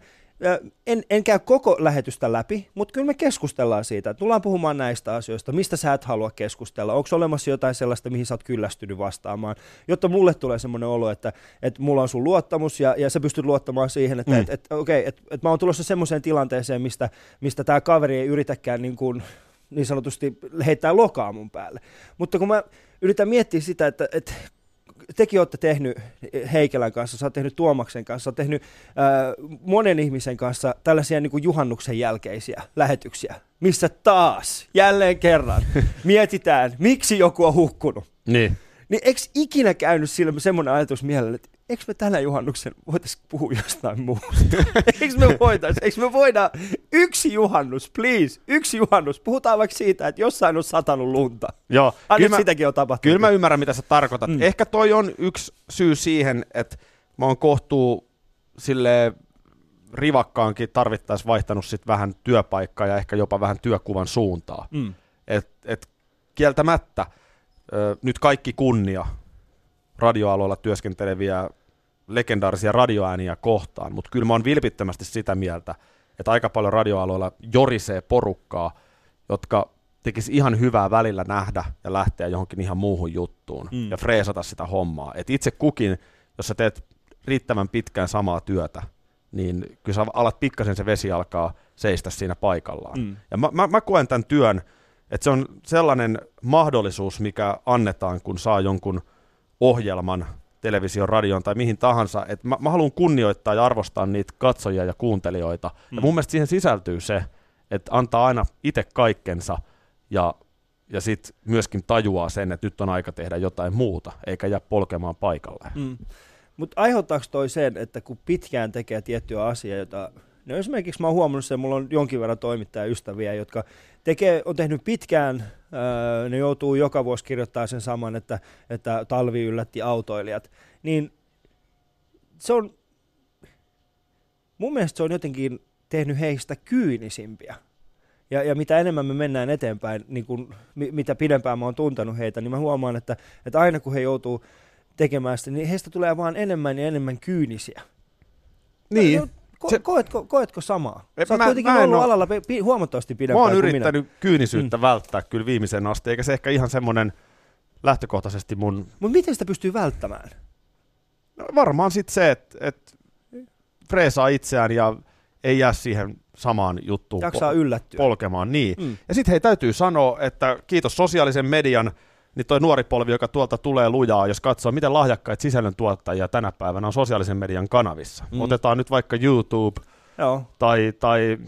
Speaker 3: en käy koko lähetystä läpi, mutta kyllä me keskustellaan siitä, että tullaan puhumaan näistä asioista, mistä sä et halua keskustella, onko olemassa jotain sellaista, mihin sä oot kyllästynyt vastaamaan, jotta mulle tulee semmoinen olo, että mulla on sun luottamus ja sä pystyt luottamaan siihen, että mä oon tulossa semmoiseen tilanteeseen, mistä tää kaveri ei yritäkään niin sanotusti heittää lokaa mun päälle. Mutta kun mä yritän miettiä sitä, että tekin olette tehnyt Heikelän kanssa, sä oot tehnyt Tuomaksen kanssa, sä oot tehnyt monen ihmisen kanssa tällaisia niin kuin juhannuksen jälkeisiä lähetyksiä, missä taas, jälleen kerran, mietitään, miksi joku on hukkunut.
Speaker 1: Niin
Speaker 3: eikö ikinä käynyt sillä semmoinen ajatus mielellä, että eikö me tänä juhannuksen voitaisiin puhua jostain muusta? Eikö me voida yksi juhannus, please, yksi juhannus, puhutaan vaikka siitä, että jossain on satanut lunta.
Speaker 1: Joo,
Speaker 3: sitäkin on tapahtunut.
Speaker 1: Kyllä mä ymmärrän, mitä sä tarkoitat. Ehkä toi on yksi syy siihen, että mä oon kohtuu silleen rivakkaankin tarvittaisi vaihtanut sit vähän työpaikkaa ja ehkä jopa vähän työkuvan suuntaa. Et kieltämättä nyt kaikki kunnia radioalueella työskenteleviä legendaarisia radioääniä kohtaan, mutta kyllä mä oon vilpittömästi sitä mieltä, että aika paljon radioalueella jorisee porukkaa, jotka tekisi ihan hyvää välillä nähdä ja lähteä johonkin ihan muuhun juttuun ja freesata sitä hommaa. Et itse kukin, jos sä teet riittävän pitkään samaa työtä, niin kyllä sä alat pikkasen se vesi alkaa seistä siinä paikallaan. Ja mä koen tämän työn, että se on sellainen mahdollisuus, mikä annetaan, kun saa jonkun ohjelman, television, radion tai mihin tahansa, että mä haluan kunnioittaa ja arvostaa niitä katsojia ja kuuntelijoita. Ja mun mielestä siihen sisältyy se, että antaa aina itse kaikkensa ja sitten myöskin tajuaa sen, että nyt on aika tehdä jotain muuta, eikä jää polkemaan paikalleen.
Speaker 3: Mutta aiheuttaako toi sen, että kun pitkään tekee tiettyä asiaa, jota no esimerkiksi mä oon huomannut sen, mulla on jonkin verran toimittajaystäviä, jotka on tehnyt pitkään, ne joutuu joka vuosi kirjoittamaan sen saman, että talvi yllätti autoilijat, niin se on, mun mielestä se on jotenkin tehnyt heistä kyynisimpiä. Ja mitä enemmän me mennään eteenpäin, niin kun, mitä pidempään mä oon tuntenut heitä, niin mä huomaan, että aina kun he joutuu tekemään sitä, niin heistä tulee vaan enemmän ja enemmän kyynisiä.
Speaker 1: Niin.
Speaker 3: Koetko samaa? Sä oot kuitenkin ollut alalla huomattavasti pidempään kuin minä.
Speaker 1: Mä oon yrittänyt kyynisyyttä välttää kyllä viimeisen asti, eikä se ehkä ihan semmoinen lähtökohtaisesti mun...
Speaker 3: Mutta miten sitä pystyy välttämään?
Speaker 1: No, varmaan sitten se, että freesaa itseään ja ei jää siihen samaan juttuun polkemaan. Niin. Ja sitten hei, täytyy sanoa, että kiitos sosiaalisen median, niin toi nuori polvi, joka tuolta tulee lujaa, jos katsoo, miten lahjakkaita sisällöntuottajia tänä päivänä on sosiaalisen median kanavissa. Otetaan nyt vaikka YouTube tai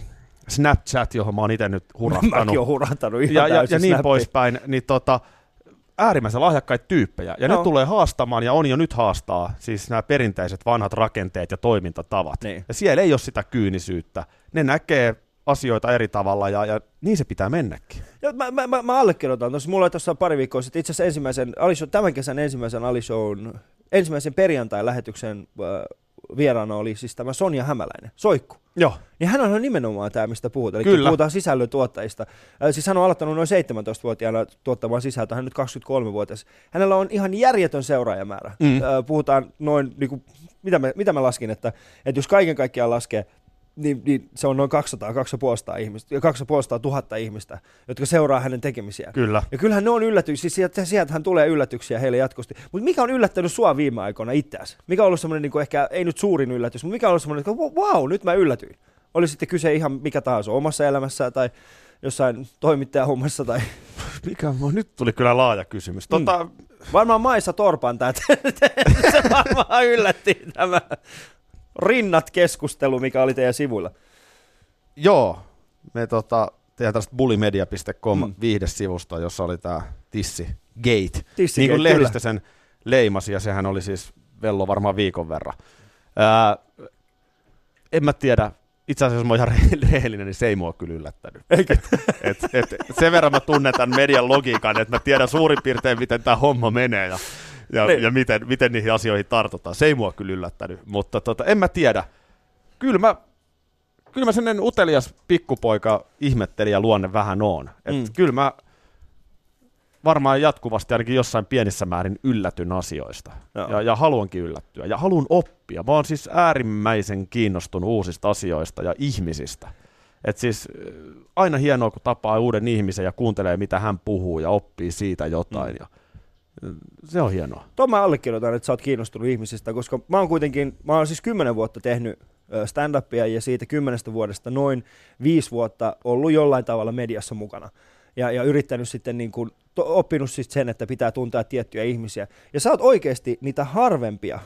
Speaker 1: Snapchat, johon mä oon itse nyt hurahtanut.
Speaker 3: Mäkin oon hurahtanut ihan
Speaker 1: ja
Speaker 3: täysin
Speaker 1: niin
Speaker 3: Snappiin.
Speaker 1: poispäin, niin äärimmäisen lahjakkaita tyyppejä. Ja ne tulee haastamaan, ja on jo nyt haastaa, siis nämä perinteiset vanhat rakenteet ja toimintatavat.
Speaker 3: Niin.
Speaker 1: Ja siellä ei ole sitä kyynisyyttä. Ne näkee asioita eri tavalla, ja niin se pitää mennäkin.
Speaker 3: Ja mä allekirjoitan tuossa. Mulla oli tuossa pari viikkoa sitten itse asiassa tämän kesän ensimmäisen Ali-shown, ensimmäisen perjantai-lähetyksen vieraana oli siis tämä Sonja Hämäläinen, Soikku.
Speaker 1: Joo.
Speaker 3: Niin hän on nimenomaan tämä, mistä puhutaan. Eli
Speaker 1: Kyllä.
Speaker 3: puhutaan sisällöntuottajista. Siis hän on aloittanut noin 17-vuotiaana tuottamaan sisältöä, hän nyt 23-vuotias. Hänellä on ihan järjetön seuraajamäärä. Puhutaan noin, niin kuin, mitä mä laskin, että jos kaiken kaikkiaan laskee, niin se on noin 200 000 ihmistä, jotka seuraa hänen tekemisiään.
Speaker 1: Kyllä.
Speaker 3: Ja kyllähän ne on yllätyksiä, siis sieltähän tulee yllätyksiä heille jatkuvasti. Mutta mikä on yllättänyt sua viime aikoina itseäsi? Mikä on ollut semmoinen, niin kuin ehkä ei nyt suurin yllätys, mutta mikä on ollut semmoinen, että wow, nyt mä yllätyin. Oli sitten kyse ihan mikä tahansa omassa elämässä tai jossain toimittajahommassa tai...
Speaker 1: Nyt tuli kyllä laaja kysymys.
Speaker 3: Varmaan Maisa Torpan se varmaan yllätti tämä Rinnat-keskustelu, mikä oli teidän sivuilla.
Speaker 1: Joo, me tehdään tällaista bullymedia.com viihdesivusta, jossa oli tämä Tissi-gate. Niin kuin lehdistö sen leimasi, ja sehän oli siis vello varmaan viikon verran. En mä tiedä, itse asiassa jos mä oon ihan rehellinen, niin se ei mua kyllä yllättänyt. Sen verran mä tunnen tämän median logiikan, että mä tiedän suurin piirtein, miten tämä homma menee ja miten niihin asioihin tartutaan. Se ei mua kyllä yllättänyt, mutta en mä tiedä. Kyllä mä sellainen utelias pikkupoika ihmettelijä luonne vähän oon. Kyllä mä varmaan jatkuvasti ainakin jossain pienissä määrin yllätyn asioista. Ja haluankin yllättyä. Ja haluan oppia. Mä oon siis äärimmäisen kiinnostunut uusista asioista ja ihmisistä. Et siis aina hienoa, kun tapaa uuden ihmisen ja kuuntelee, mitä hän puhuu ja oppii siitä jotain. Ja se on hienoa.
Speaker 3: Tuon mä allekirjoitan, että sä oot kiinnostunut ihmisistä, koska mä oon siis 10 vuotta tehnyt stand-upia ja siitä 10 vuodesta noin 5 vuotta ollut jollain tavalla mediassa mukana. Ja yrittänyt sitten niin kuin, oppinut siis sen, että pitää tuntea tiettyjä ihmisiä. Ja sä oot oikeasti niitä harvempia,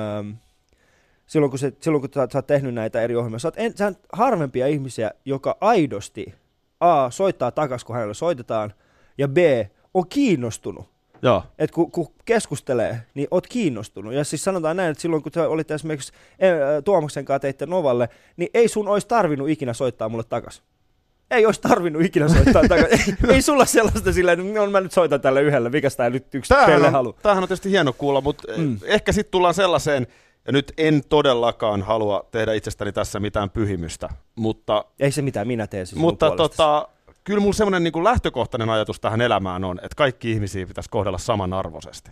Speaker 3: silloin kun sä oot tehnyt näitä eri ohjelmia, sä oot harvempia ihmisiä, joka aidosti A, soittaa takaisin, kun hänelle soitetaan, ja B, on kiinnostunut.
Speaker 1: Joo.
Speaker 3: Että kun keskustelee, niin oot kiinnostunut. Ja siis sanotaan näin, että silloin kun sä olit esimerkiksi Tuomaksen kanssa teitte Novalle, niin ei sun olisi tarvinnut ikinä soittaa mulle takaisin. Ei olisi tarvinnut ikinä soittaa takaisin. Ei sulla sellaista silleen, että mä nyt soitan tälle yhdelle, mikä sitä nyt yksi teille haluaa.
Speaker 1: Tämähän on tietysti hieno kuulla, mutta ehkä sitten tullaan sellaiseen, ja nyt en todellakaan halua tehdä itsestäni tässä mitään pyhimystä, mutta...
Speaker 3: Ei se mitään, minä teen siis
Speaker 1: mutta kyllä mulla semmoinen niin kuin lähtökohtainen ajatus tähän elämään on, että kaikki ihmisiä pitäisi kohdella samanarvoisesti.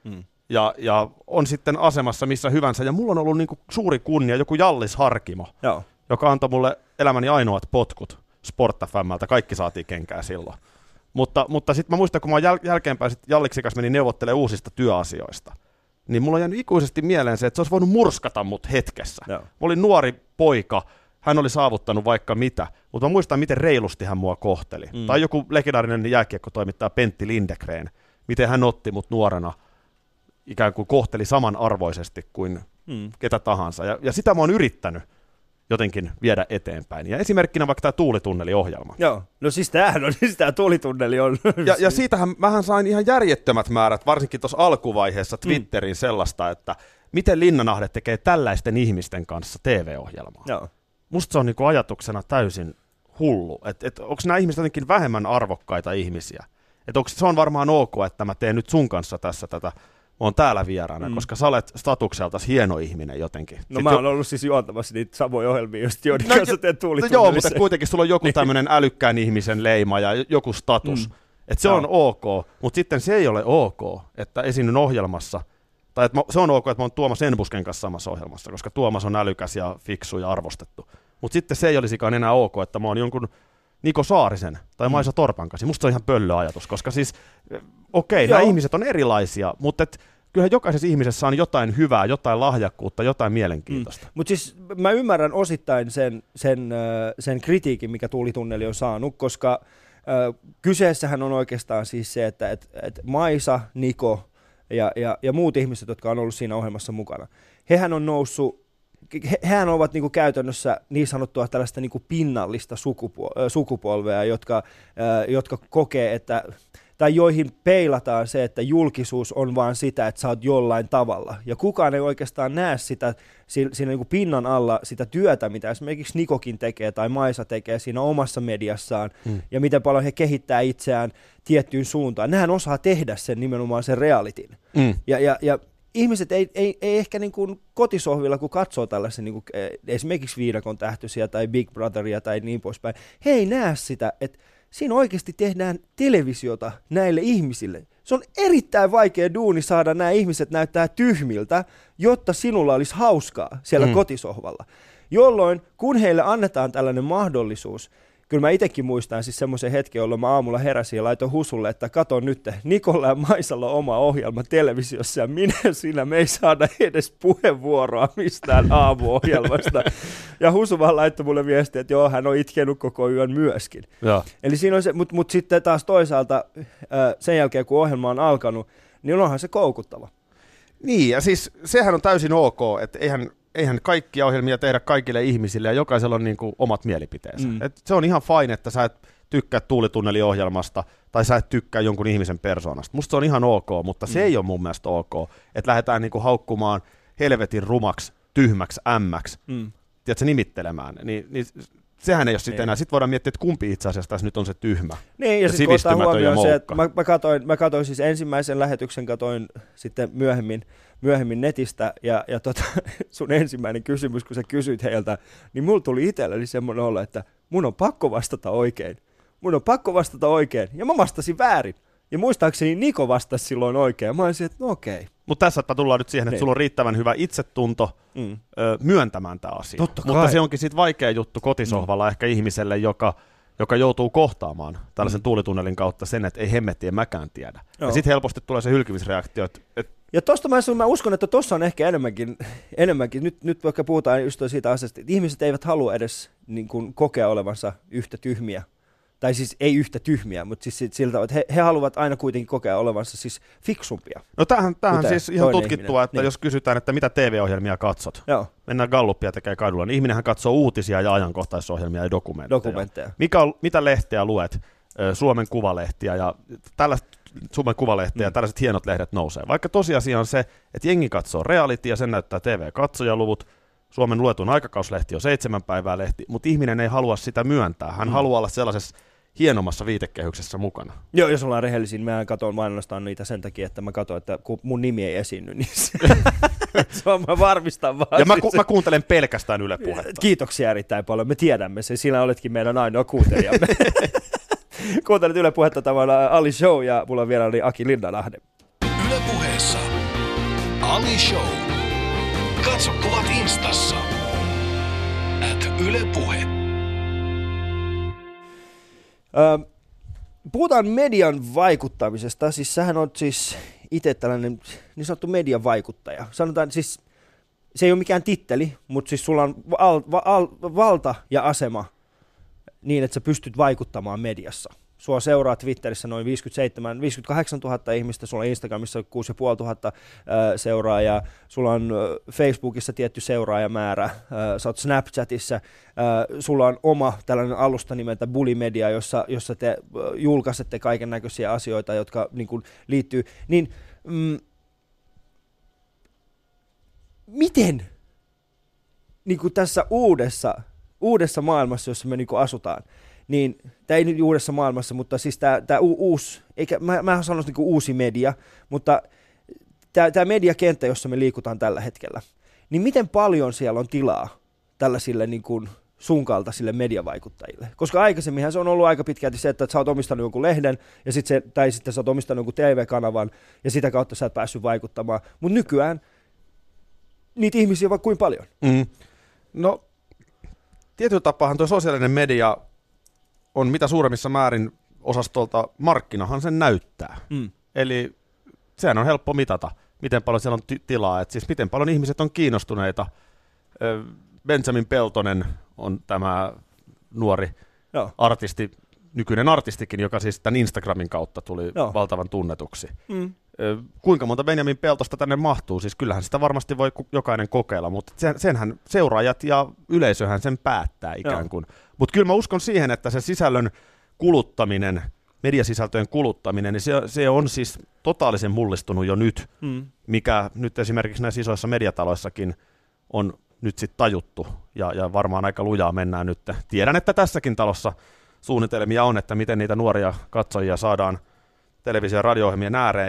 Speaker 1: Ja on sitten asemassa missä hyvänsä. Ja mulla on ollut niin kuin suuri kunnia joku Jallis Harkimo, joka antoi mulle elämäni ainoat potkut Sport FM:ltä. Kaikki saatiin kenkää silloin. Mutta sitten mä muistan, kun mä jälkeenpäin sit Jalliksen kanssa menin neuvottelemaan uusista työasioista, niin mulla on jäänyt ikuisesti mieleen se, että se olisi voinut murskata mut hetkessä. Mä olin nuori poika. Hän oli saavuttanut vaikka mitä, mutta mä muistan, miten reilusti hän mua kohteli. Tai joku legendaarinen jääkiekkotoimittaja Pentti Lindegren, miten hän otti mut nuorena, ikään kuin kohteli samanarvoisesti kuin ketä tahansa. Ja sitä mä oon yrittänyt jotenkin viedä eteenpäin. Ja esimerkkinä vaikka tämä Tuulitunneli-ohjelma.
Speaker 3: Joo, no siis tämähän on, siis tämä Tuulitunneli on.
Speaker 1: Ja siitähän mähän sain ihan järjettömät määrät, varsinkin tuossa alkuvaiheessa Twitteriin sellaista, että miten Linnanahde tekee tällaisten ihmisten kanssa TV-ohjelmaa.
Speaker 3: Joo.
Speaker 1: Musta se on niinku ajatuksena täysin hullu, että onko nämä ihmiset jotenkin vähemmän arvokkaita ihmisiä? Että se on varmaan ok, että mä teen nyt sun kanssa tässä tätä, mä oon täällä vieraana, koska sä olet statukseltasi hieno ihminen jotenkin.
Speaker 3: No mä oon ollut siis juontamassa niitä samoja ohjelmia, joiden kanssa teen Tuulitunnelissa.
Speaker 1: Joo, mutta kuitenkin sulla on joku tämmöinen älykkään ihmisen leima ja joku status. Että se on ok, mutta sitten se ei ole ok, että esiinnyn ohjelmassa, tai että se on ok, että mä oon Tuomas Enbusken kanssa samassa ohjelmassa, koska Tuomas on älykäs ja fiksu ja arvostettu. Mutta sitten se ei olisikaan enää ok, että mä oon jonkun Niko Saarisen tai Maisa Torpan kanssa. Musta se on ihan pöllöajatus, koska siis nämä ihmiset on erilaisia, mutta kyllähän jokaisessa ihmisessä on jotain hyvää, jotain lahjakkuutta, jotain mielenkiintoista.
Speaker 3: Mutta siis mä ymmärrän osittain sen kritiikin, mikä Tuulitunneli on saanut, koska kyseessähän on oikeastaan siis se, että Maisa, Niko ja muut ihmiset, jotka on ollut siinä ohjelmassa mukana, hehän on noussut hehän ovat niin kuin käytännössä niin sanottua tällaista niin kuin pinnallista sukupolvea, jotka kokee, että tai joihin peilataan se, että julkisuus on vaan sitä, että sä oot jollain tavalla. Ja kukaan ei oikeastaan näe sitä siinä niin kuin pinnan alla sitä työtä, mitä esimerkiksi Nikokin tekee tai Maisa tekee siinä omassa mediassaan, ja miten paljon he kehittää itseään tiettyyn suuntaan. Nehän osaa tehdä sen nimenomaan sen realityn. Ja ihmiset ei ehkä niin kuin kotisohvilla, kun katsoo tällaisia niin kuin esimerkiksi Viidakon tähtöisiä tai Big Brotheria tai niin poispäin, he ei näe sitä, että siinä oikeasti tehdään televisiota näille ihmisille. Se on erittäin vaikea duuni saada nämä ihmiset näyttää tyhmiltä, jotta sinulla olisi hauskaa siellä kotisohvalla. Jolloin, kun heille annetaan tällainen mahdollisuus, kyllä mä itsekin muistan siis semmoisen hetken, jolloin mä aamulla heräsin ja laitoin Husulle, että kato nyt, Nikolla ja Maisalla on oma ohjelma televisiossa ja me ei saada edes puheenvuoroa mistään aamuohjelmasta. Ja Husu vaan laittoi mulle viestiä, että joo, hän on itkenut koko yön myöskin. Ja. Eli siinä on se, mutta sitten taas toisaalta sen jälkeen, kun ohjelma on alkanut, niin onhan se koukuttava.
Speaker 1: Niin, ja siis sehän on täysin ok, että eihän kaikkia ohjelmia tehdä kaikille ihmisille, ja jokaisella on niin kuin omat mielipiteensä. Et se on ihan fine, että sä et tykkää Tuulitunneli-ohjelmasta, tai sä et tykkää jonkun ihmisen persoonasta. Musta se on ihan ok, mutta se ei ole mun mielestä ok, että lähdetään niin kuin haukkumaan helvetin rumaksi, tyhmäksi, ämmäksi, tiedätkö, nimittelemään. Niin sehän ei ole sitten enää. Sitten voidaan miettiä, että kumpi itse asiassa tässä nyt on se tyhmä.
Speaker 3: Niin, ja sitten ottaa huomioon se, että mä katoin siis ensimmäisen lähetyksen, katoin sitten myöhemmin netistä, ja sun ensimmäinen kysymys, kun sä kysyit heiltä, niin mulla tuli itselleni semmoinen olo, että mun on pakko vastata oikein. Ja mä vastasin väärin. Ja muistaakseni Niko vastasi silloin oikein. Mä olisin, että no okei.
Speaker 1: Mutta tässä tullaan nyt siihen, että sulla on riittävän hyvä itsetunto myöntämään tämä asia. Mutta se onkin sitten vaikea juttu kotisohvalla ehkä ihmiselle, joka joutuu kohtaamaan tällaisen tuulitunnelin kautta sen, että ei hemmetti, en mäkään tiedä. Joo. Ja sitten helposti tulee se hylkimisreaktio.
Speaker 3: Ja tosta mä uskon, että tossa on ehkä enemmänkin. Nyt vaikka puhutaan just siitä asiasta, että ihmiset eivät halua edes niin kuin kokea olevansa yhtä tyhmiä. Tai siis ei yhtä tyhmiä, mutta siis siltä, että he haluavat aina kuitenkin kokea olevansa siis fiksumpia.
Speaker 1: No tämähän siis ihan tutkittua, että jos kysytään, että mitä TV-ohjelmia katsot, mennään Gallupia tekee kadulla, niin ihminenhän katsoo uutisia ja ajankohtaisohjelmia ja dokumentteja. Mitä lehteä luet? Suomen Kuvalehtiä ja Suomen Kuvalehtiä ja tällaiset hienot lehdet nousee. Vaikka tosiasia on se, että jengi katsoo reality ja sen näyttää TV-katsojaluvut. Suomen luetun aikakauslehti on 7 päivää lehti, mutta ihminen ei halua sitä myöntää. Hän haluaa olla sellaisessa hienommassa viitekehyksessä mukana.
Speaker 3: Joo, jos ollaan rehellisiä, mä katson ainoastaan niitä sen takia, että mä katson, että kun mun nimi ei esiinny, niin se on, mä varmistan vaan.
Speaker 1: Ja mä kuuntelen pelkästään Yle Puhetta.
Speaker 3: Kiitoksia erittäin paljon, me tiedämme sen, sinä oletkin meidän ainoa kuuntelijamme. Kuuntelit Yle Puhetta, tämä on Ali Show ja mulla on vieraani Aki Linnanahde.
Speaker 2: Yle Puheessa Ali Show. Katso kuvat Instassa. @Yle Puhe.
Speaker 3: Puhutaan median vaikuttamisesta. Siis sähän on siis itse tällainen niin sanottu median vaikuttaja. Sanotaan siis, se ei ole mikään titteli, mutta siis sulla on valta ja asema niin, että sä pystyt vaikuttamaan mediassa. Sua seuraa Twitterissä noin 58 000 ihmistä, sulla on Instagramissa 6 500 seuraajaa, sulla on Facebookissa tietty seuraajamäärä, sä oot Snapchatissa, sulla on oma tällainen alusta nimeltä Bully Media, jossa te julkaisette kaiken näköisiä asioita, jotka niin kuin liittyy. Niin, miten niin kuin tässä uudessa maailmassa, jossa me niin kuin asutaan, niin tämä ei nyt uudessa maailmassa, mutta siis tämä uusi, eikä mä sanoisin niin uusi media, mutta tämä mediakenttä, jossa me liikutaan tällä hetkellä, niin miten paljon siellä on tilaa tällaisille niin kuin sun kaltaisille mediavaikuttajille? Koska aikaisemminhan se on ollut aika pitkälti se, että sä oot omistanut jonkun lehden, ja tai sitten sä oot omistanut jonkun TV-kanavan, ja sitä kautta sä et päässyt vaikuttamaan. Mutta nykyään niitä ihmisiä vaikka kuinka paljon?
Speaker 1: No, tietyllä tapaahan tuo sosiaalinen media on mitä suuremmissa määrin osastolta markkinahan sen näyttää. Eli sehän on helppo mitata, miten paljon siellä on tilaa, että siis miten paljon ihmiset on kiinnostuneita. Benjamin Peltonen on tämä nuori artisti, nykyinen artistikin, joka siis tämän Instagramin kautta tuli valtavan tunnetuksi. kuinka monta Benjamin Peltosta tänne mahtuu, siis kyllähän sitä varmasti voi jokainen kokeilla, mutta senhän seuraajat ja yleisöhän sen päättää ikään kuin. Mutta kyllä mä uskon siihen, että se sisällön kuluttaminen, mediasisältöjen kuluttaminen, niin se on siis totaalisen mullistunut jo nyt, mikä nyt esimerkiksi näissä isoissa mediataloissakin on nyt sitten tajuttu, ja varmaan aika lujaa mennään nyt. Tiedän, että tässäkin talossa suunnitelmia on, että miten niitä nuoria katsojia saadaan televisio- ja radio-ohjelmien ääreen,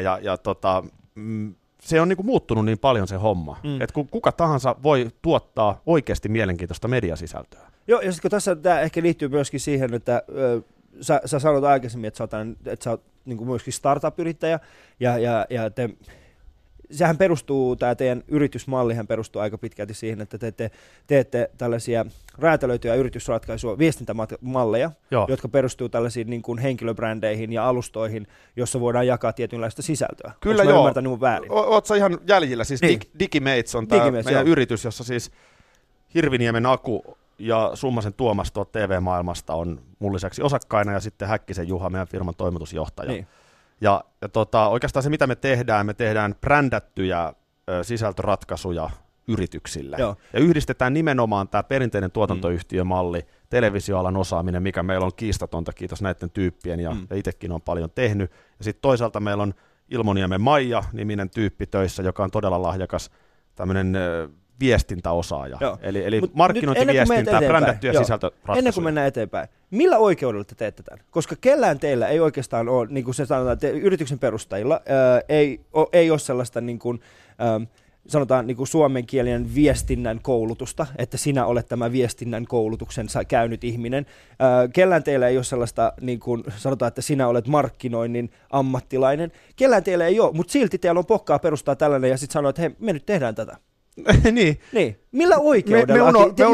Speaker 1: se on niinku muuttunut niin paljon se homma, että kuka tahansa voi tuottaa oikeasti mielenkiintoista mediasisältöä.
Speaker 3: Joo, ja sitten kun tässä tämä ehkä liittyy myöskin siihen, että sä sanoit aikaisemmin, että sä oot niin kuin myöskin startup-yrittäjä, ja sehän perustuu, tämä teidän yritysmallihan perustuu aika pitkälti siihen, että te teette tällaisia räätälöityjä yritysratkaisuja, viestintämalleja, jotka perustuu tällaisiin niin kuin henkilöbrändeihin ja alustoihin, jossa voidaan jakaa tietynlaista sisältöä.
Speaker 1: Kyllä
Speaker 3: joo. Ymmärtänyt väärin?
Speaker 1: Ootko jäljillä? Jäljillä? Siis niin. Digimates on tämä meidän yritys, jossa siis Hirviniemen Aku ja Summasen Tuomas TV-maailmasta on mun lisäksi osakkaina, ja sitten Häkkisen Juha, meidän firman toimitusjohtaja. Niin. Ja oikeastaan se, mitä me tehdään brändättyjä sisältöratkaisuja yrityksille. Joo. Ja yhdistetään nimenomaan tämä perinteinen tuotantoyhtiömalli, televisioalan osaaminen, mikä meillä on kiistatonta, kiitos näiden tyyppien, ja itsekin on paljon tehnyt. Ja sitten toisaalta meillä on Ilmoniemen Maija-niminen tyyppi töissä, joka on todella lahjakas tämmöinen viestintäosaaja. Eli markkinointi, viestintää, brändättyjä sisältöratkaisuja. Ennen
Speaker 3: kuin mennään eteenpäin, millä oikeudella te teette tämän? Koska kellään teillä ei oikeastaan ole, niin kuin se sanotaan, että yrityksen perustajilla ei ole sellaista, niin kuin, sanotaan niin kuin suomenkielinen viestinnän koulutusta, että sinä olet tämä viestinnän koulutuksen käynyt ihminen. Kellään teillä ei ole sellaista, niin kuin sanotaan, että sinä olet markkinoinnin ammattilainen. Kellään teillä ei ole, mutta silti teillä on pokkaa perustaa tällainen ja sitten sanoa, että hei, me nyt tehdään tätä. Niin. Millä oikeudella?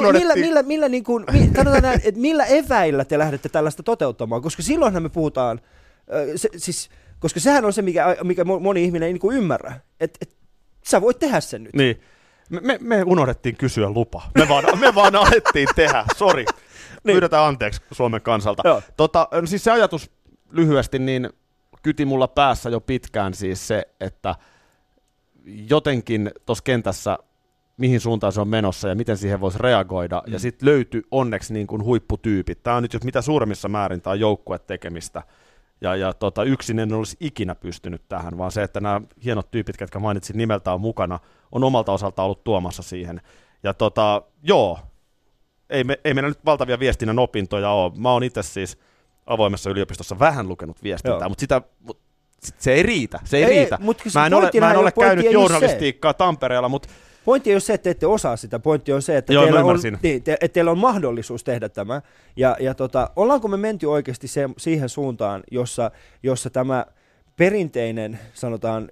Speaker 3: Millä eväillä te lähdette tällaista toteuttamaan? Koska silloinhan me puhutaan, koska sehän on se, mikä moni ihminen ei niin kuin ymmärrä, että sä voit tehdä sen nyt.
Speaker 1: Niin. Me unohdettiin kysyä lupa. Me vaan alettiin tehdä, sori. Niin. Pyydetään anteeksi Suomen kansalta. Siis se ajatus lyhyesti niin kyti mulla päässä jo pitkään siis se, että jotenkin tuossa kentässä, mihin suuntaan se on menossa ja miten siihen voisi reagoida. Ja sitten löytyi onneksi niin kuin huipputyypit. Tämä on nyt mitä suuremmissa määrin tämä joukkuetekemistä. Ja yksin en olisi ikinä pystynyt tähän, vaan se, että nämä hienot tyypit, jotka mainitsin nimeltään mukana, on omalta osalta ollut tuomassa siihen. Ja ei meillä nyt valtavia viestinnän opintoja ole. Mä oon itse siis avoimessa yliopistossa vähän lukenut viestintää, mutta se ei riitä. Mä en ole käynyt journalistiikkaa Tampereella, mutta
Speaker 3: pointti ei ole se, että ette osaa sitä. Pointti on se, että teillä on mahdollisuus tehdä tämä. Ollaanko me menty oikeasti siihen suuntaan, jossa tämä perinteinen, sanotaan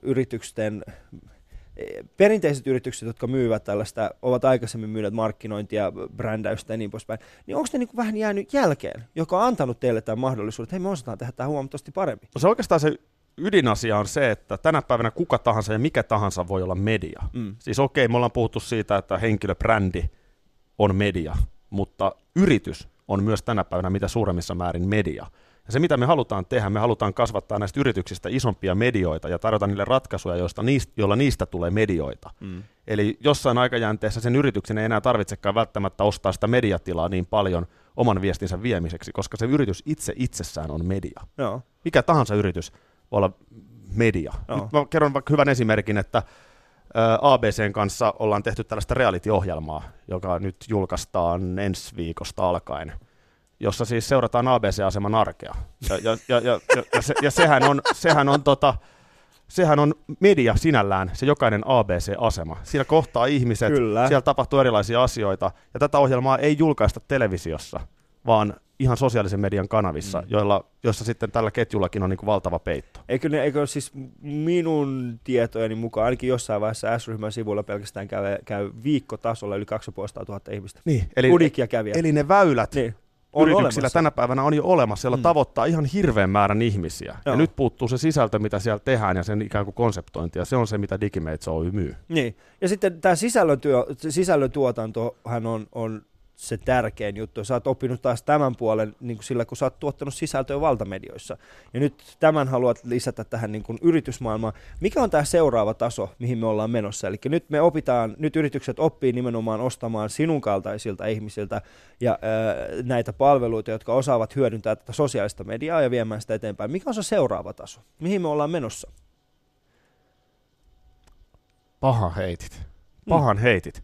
Speaker 3: perinteiset yritykset, jotka myyvät tällaista, ovat aikaisemmin myyneet markkinointia, brändäystä ja niin poispäin, niin onko ne niin kuin vähän jäänyt jälkeen, joka on antanut teille tämän mahdollisuuden, että hei, me osataan tehdä tämä huomattavasti paremmin?
Speaker 1: Se oikeastaan se ydinasia on se, että tänä päivänä kuka tahansa ja mikä tahansa voi olla media. Siis me ollaan puhuttu siitä, että henkilöbrändi on media, mutta yritys on myös tänä päivänä mitä suuremmissa määrin media. Ja se, mitä me halutaan tehdä, me halutaan kasvattaa näistä yrityksistä isompia medioita ja tarjota niille ratkaisuja, joilla niistä tulee medioita. Eli jossain aikajänteessä sen yrityksen ei enää tarvitsekaan välttämättä ostaa sitä mediatilaa niin paljon oman viestinsä viemiseksi, koska se yritys itsessään on media.
Speaker 3: Joo.
Speaker 1: Mikä tahansa yritys voi olla media. Nyt mä kerron vaikka hyvän esimerkin, että ABCn kanssa ollaan tehty tällaista reality-ohjelmaa, joka nyt julkaistaan ensi viikosta alkaen, jossa siis seurataan ABC-aseman arkea. Ja sehän on media sinällään, se jokainen ABC-asema. Siellä kohtaa ihmiset, siellä tapahtuu erilaisia asioita, ja tätä ohjelmaa ei julkaista televisiossa, vaan ihan sosiaalisen median kanavissa, joissa sitten tällä ketjullakin on niin kuin valtava peitto.
Speaker 3: Eikö siis minun tietojeni mukaan, ainakin jossain vaiheessa S-ryhmän sivuilla pelkästään käy viikkotasolla yli 2500 ihmistä.
Speaker 1: Niin, eli ne väylät
Speaker 3: on
Speaker 1: yrityksillä
Speaker 3: olemassa.
Speaker 1: tänä päivänä on jo olemassa, jolla tavoittaa ihan hirveän määrän ihmisiä. Ja nyt puuttuu se sisältö, mitä siellä tehdään, ja sen ikään kuin konseptointi, ja se on se, mitä Digimates Oy myy.
Speaker 3: Niin, ja sitten tämä sisällön tuotantohan on se tärkein juttu. Sä oot oppinut taas tämän puolen niin kuin sillä, kun sä oot tuottanut sisältöä valtamedioissa. Ja nyt tämän haluat lisätä tähän niin kuin yritysmaailmaan. Mikä on tämä seuraava taso, mihin me ollaan menossa? Eli nyt yritykset oppii nimenomaan ostamaan sinun kaltaisilta ihmisiltä ja näitä palveluita, jotka osaavat hyödyntää tätä sosiaalista mediaa ja viemään sitä eteenpäin. Mikä on se seuraava taso? Mihin me ollaan menossa?
Speaker 1: Pahan heitit.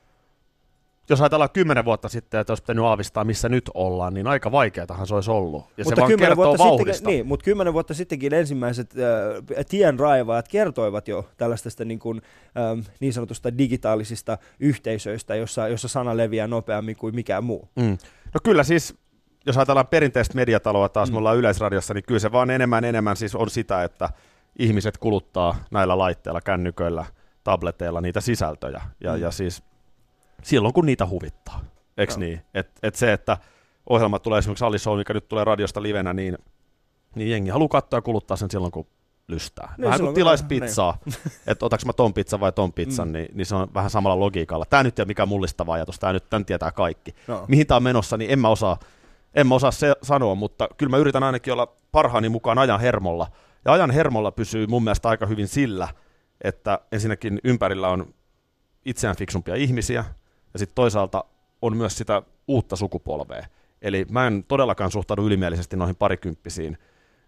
Speaker 1: Jos ajatellaan 10 vuotta sitten, että olisi pitänyt aavistaa, missä nyt ollaan, niin aika vaikeatahan se olisi ollut. Ja mutta se vaan kertoo vauhdista.
Speaker 3: Mutta 10 vuotta sittenkin ensimmäiset tienraivaajat kertoivat jo tällaista niin sanotusta digitaalisista yhteisöistä, jossa sana leviää nopeammin kuin mikään muu.
Speaker 1: No kyllä siis, jos ajatellaan perinteistä mediataloa taas, me ollaan Yleisradiossa, niin kyllä se vaan enemmän siis on sitä, että ihmiset kuluttaa näillä laitteilla, kännyköillä, tableteilla niitä sisältöjä. Ja siis silloin, kun niitä huvittaa. Eikö niin? Et se, että ohjelma tulee esimerkiksi Ali Show, mikä nyt tulee radiosta livenä, niin jengi haluaa katsoa ja kuluttaa sen silloin, kun lystää. Vähän kuin tilaisi pizzaa, että otaks mä ton pizzan vai ton pizzan, niin se on vähän samalla logiikalla. Tämä nyt ei ole mikään mullistava ajatus, tämän tietää kaikki. No. Mihin tämä on menossa, niin en mä osaa sanoa, mutta kyllä mä yritän ainakin olla parhaani mukaan ajan hermolla. Ja ajan hermolla pysyy mun mielestä aika hyvin sillä, että ensinnäkin ympärillä on itseään fiksumpia ihmisiä, ja sitten toisaalta on myös sitä uutta sukupolvea. Eli mä en todellakaan suhtaudu ylimielisesti noihin parikymppisiin,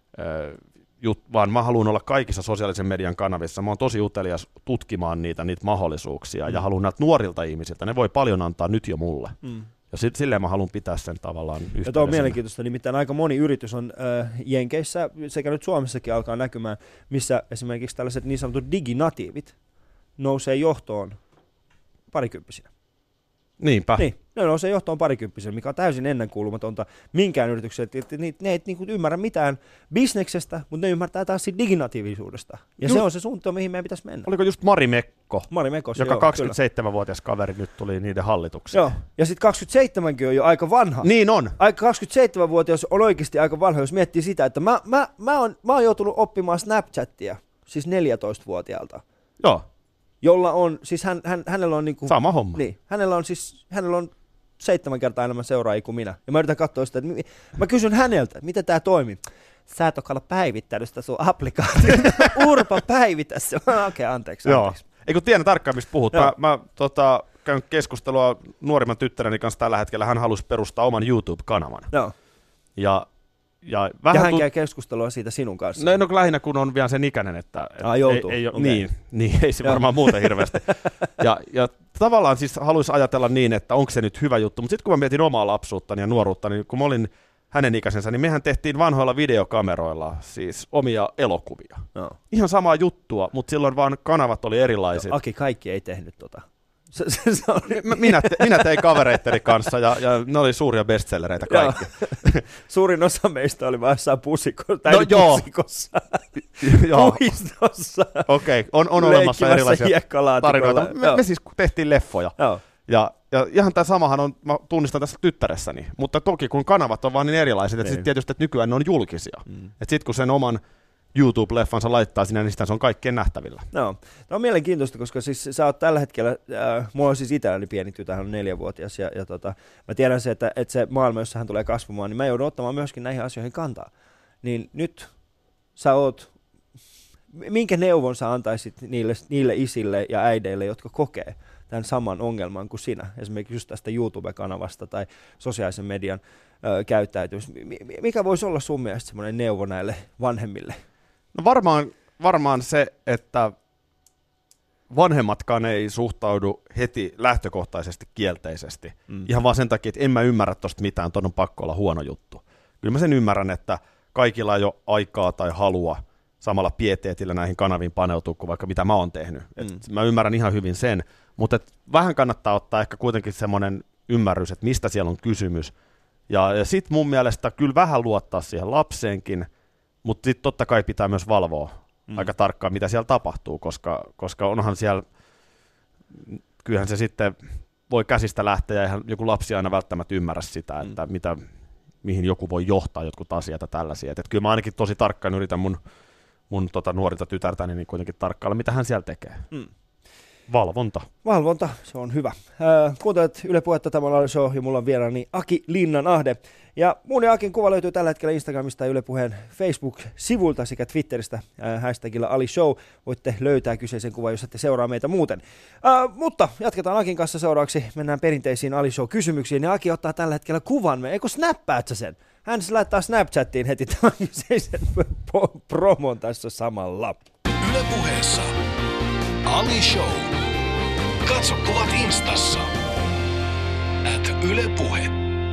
Speaker 1: vaan mä haluan olla kaikissa sosiaalisen median kanavissa. Mä oon tosi utelias tutkimaan niitä mahdollisuuksia, ja haluan näiltä nuorilta ihmisiltä. Ne voi paljon antaa nyt jo mulle. Ja silleen mä haluan pitää sen tavallaan yhteydessä. Ja
Speaker 3: tuo on mielenkiintoista, nimittäin aika moni yritys on Jenkeissä, sekä nyt Suomessakin alkaa näkymään, missä esimerkiksi tällaiset niin sanotut diginatiivit nousee johtoon parikymppisinä.
Speaker 1: Niinpä.
Speaker 3: Niin, ne nousee johtoon parikymppisenä, mikä on täysin ennenkuulumatonta minkään yritykselle. Ne ei ymmärrä mitään bisneksestä, mutta ne ymmärtää taas siitä diginatiivisuudesta. Ja se on se suunta, mihin meidän pitäisi mennä.
Speaker 1: Oliko just Mari Mekko, joka 27-vuotias kaveri nyt tuli niiden hallitukseen?
Speaker 3: Joo, ja sitten 27kin on jo aika vanha.
Speaker 1: Niin on.
Speaker 3: 27-vuotias on oikeasti aika vanha, jos miettii sitä, että mä oon joutunut oppimaan Snapchatia, siis 14-vuotiaalta.
Speaker 1: Joo.
Speaker 3: Jolla on, siis hänellä on niinku...
Speaker 1: Sama homma.
Speaker 3: Niin, hänellä on 7 kertaa enemmän seuraajia kuin minä. Ja mä yritän katsoa sitä, että mä kysyn häneltä, miten tää toimii. Sä et ole päivittänyt sitä sun applikaatiota. Urpa, päivitä se. Okei, anteeksi.
Speaker 1: Joo. Ei kun tiedän tarkkaan, mistä puhut. Mä käyn keskustelua nuorimman tyttäreni kanssa tällä hetkellä. Hän halusi perustaa oman YouTube-kanavan.
Speaker 3: Joo.
Speaker 1: Ja
Speaker 3: hän käy keskustelua siitä sinun kanssa.
Speaker 1: No lähinnä kun on vielä sen ikäinen, että
Speaker 3: joutuu.
Speaker 1: Ei okay. Niin, ei se varmaan muuten hirveästi. Ja tavallaan siis haluaisi ajatella niin, että onko se nyt hyvä juttu, mutta sitten kun mä mietin omaa lapsuuttani ja nuoruuttani, niin kun mä olin hänen ikäisensä, niin mehän tehtiin vanhoilla videokameroilla siis omia elokuvia. No. Ihan samaa juttua, mutta silloin vaan kanavat oli erilaiset.
Speaker 3: Aki, kaikki ei tehnyt tota.
Speaker 1: Minä tein kavereitteni kanssa ja ne oli suuria bestsellereitä kaikki.
Speaker 3: Suurin osa meistä oli vaan jossain pusikossa. Puistossa.
Speaker 1: Okei, on olemassa erilaisia tarinoita. Me siis tehtiin leffoja. Ja ihan tämä samahan mä tunnistan tässä tyttäressäni, mutta toki kun kanavat on vaan niin erilaiset, että sitten tietysti että nykyään ne on julkisia. Että sitten kun sen oman YouTube-leffansa laittaa sinne, niin se on kaikkien nähtävillä.
Speaker 3: No, tämä on mielenkiintoista, koska siis sä oot tällä hetkellä, mulla on siis itselläni pieni tytär, hän on 4-vuotias, ja mä tiedän se, että se maailma, jossa hän tulee kasvamaan, niin mä joudun ottamaan myöskin näihin asioihin kantaa. Niin nyt sä oot, minkä neuvon sä antaisit niille isille ja äideille, jotka kokee tämän saman ongelman kuin sinä, esimerkiksi just tästä YouTube-kanavasta tai sosiaalisen median käyttäytymistä. Mikä voisi olla sun mielestä semmoinen neuvo näille vanhemmille?
Speaker 1: No varmaan se, että vanhemmatkaan ei suhtaudu heti lähtökohtaisesti kielteisesti. Ihan vaan sen takia, että en mä ymmärrä tosta mitään, ton on pakko olla huono juttu. Kyllä mä sen ymmärrän, että kaikilla ei ole aikaa tai halua samalla pieteetillä näihin kanaviin paneutua kuin vaikka mitä mä oon tehnyt. Mä ymmärrän ihan hyvin sen, mutta vähän kannattaa ottaa ehkä kuitenkin semmoinen ymmärrys, että mistä siellä on kysymys. Ja sitten mun mielestä kyllä vähän luottaa siihen lapseenkin, mutta sitten totta kai pitää myös valvoa aika tarkkaan, mitä siellä tapahtuu, koska onhan siellä, kyllähän se sitten voi käsistä lähteä, ja joku lapsi aina välttämättä ymmärrä sitä, että mihin joku voi johtaa jotkut asiat ja tällaisia. Et kyllä mä ainakin tosi tarkkaan yritän mun nuorilta tytärtäni niin kuitenkin tarkkailla, mitä hän siellä tekee.
Speaker 3: Valvonta, se on hyvä. Kuuntelet Yle Puhetta, tämä on Ali Show ja mulla on vieraani Aki Linnanahde. Ja mun ja Akin kuva löytyy tällä hetkellä Instagramista ja Yle Puheen Facebook-sivulta sekä Twitteristä hashtagilla Ali Show. Voitte löytää kyseisen kuvan, jos ette seuraa meitä muuten. Mutta jatketaan Akin kanssa seuraavaksi. Mennään perinteisiin Ali Show-kysymyksiin. Ja Aki ottaa tällä hetkellä kuvan. Eikö snappaat sä sen? Hän laittaa Snapchattiin heti tämän kyseisen promon tässä samalla.
Speaker 2: Yle Puheessa Ali Show. Katso kuvat Instassa. @Yle Puhe.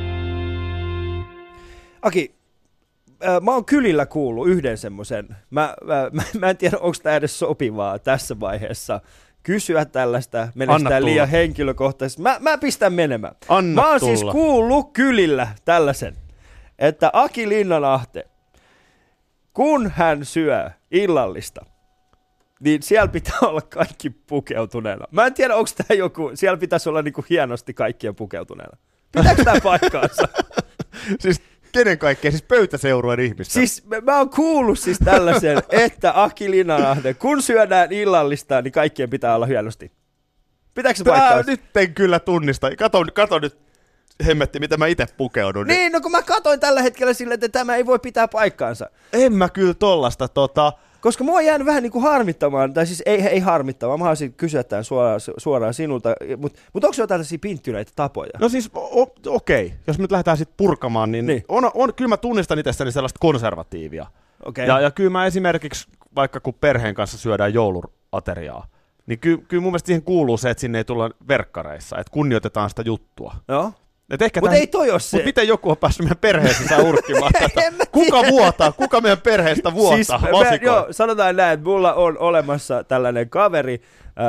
Speaker 3: Aki, mä oon kylillä kuullut yhden semmoisen, mä en tiedä onko tämä edes sopivaa tässä vaiheessa kysyä tällaista, menestään liian henkilökohtaisesti. Mä pistän menemään. Mä oon siis kuullut kylillä tällaisen, että Aki Linnanahde, kun hän syö illallista, niin siellä pitää olla kaikki pukeutuneena. Mä en tiedä, onko tämä joku, siellä pitäisi olla niinku hienosti kaikkien pukeutuneena. Pitääkö tämä paikkaansa?
Speaker 1: Siis kenen kaikkea? Siis pöytäseurueen ihmistä?
Speaker 3: Siis mä oon kuullut siis tällaisen, että Aki Linnanahde, kun syödään illallista, niin kaikkien pitää olla hienosti. Pitääkö se paikkaansa?
Speaker 1: Nyt en kyllä tunnista. Kato nyt, hemmetti, mitä mä itse pukeudun.
Speaker 3: Niin, no kun mä katoin tällä hetkellä silleen, että tämä ei voi pitää paikkaansa.
Speaker 1: En mä kyllä tollasta
Speaker 3: Koska mua on jäänyt vähän niin kuin harmittamaan, tai siis ei harmittamaan, mä haluaisin kysyä tämän suoraan sinulta, mutta onko se jotain tällaisia pinttyneitä tapoja?
Speaker 1: No siis okei, jos me nyt lähdetään sitten purkamaan, niin. Kyllä mä tunnistan itsestäni sellaista konservatiivia.
Speaker 3: Okay.
Speaker 1: Ja kyllä mä esimerkiksi, vaikka kun perheen kanssa syödään jouluateriaa, niin kyllä mun mielestä siihen kuuluu se, että sinne ei tulla verkkareissa, että kunnioitetaan sitä juttua.
Speaker 3: Joo. Mutta ei toi ole se.
Speaker 1: Mutta miten joku on päässyt meidän perheessä urkkimaan tätä? Kuka vuotaa? Kuka meidän perheestä vuotaa? Siis
Speaker 3: joo, sanotaan näin, että mulla on olemassa tällainen kaveri,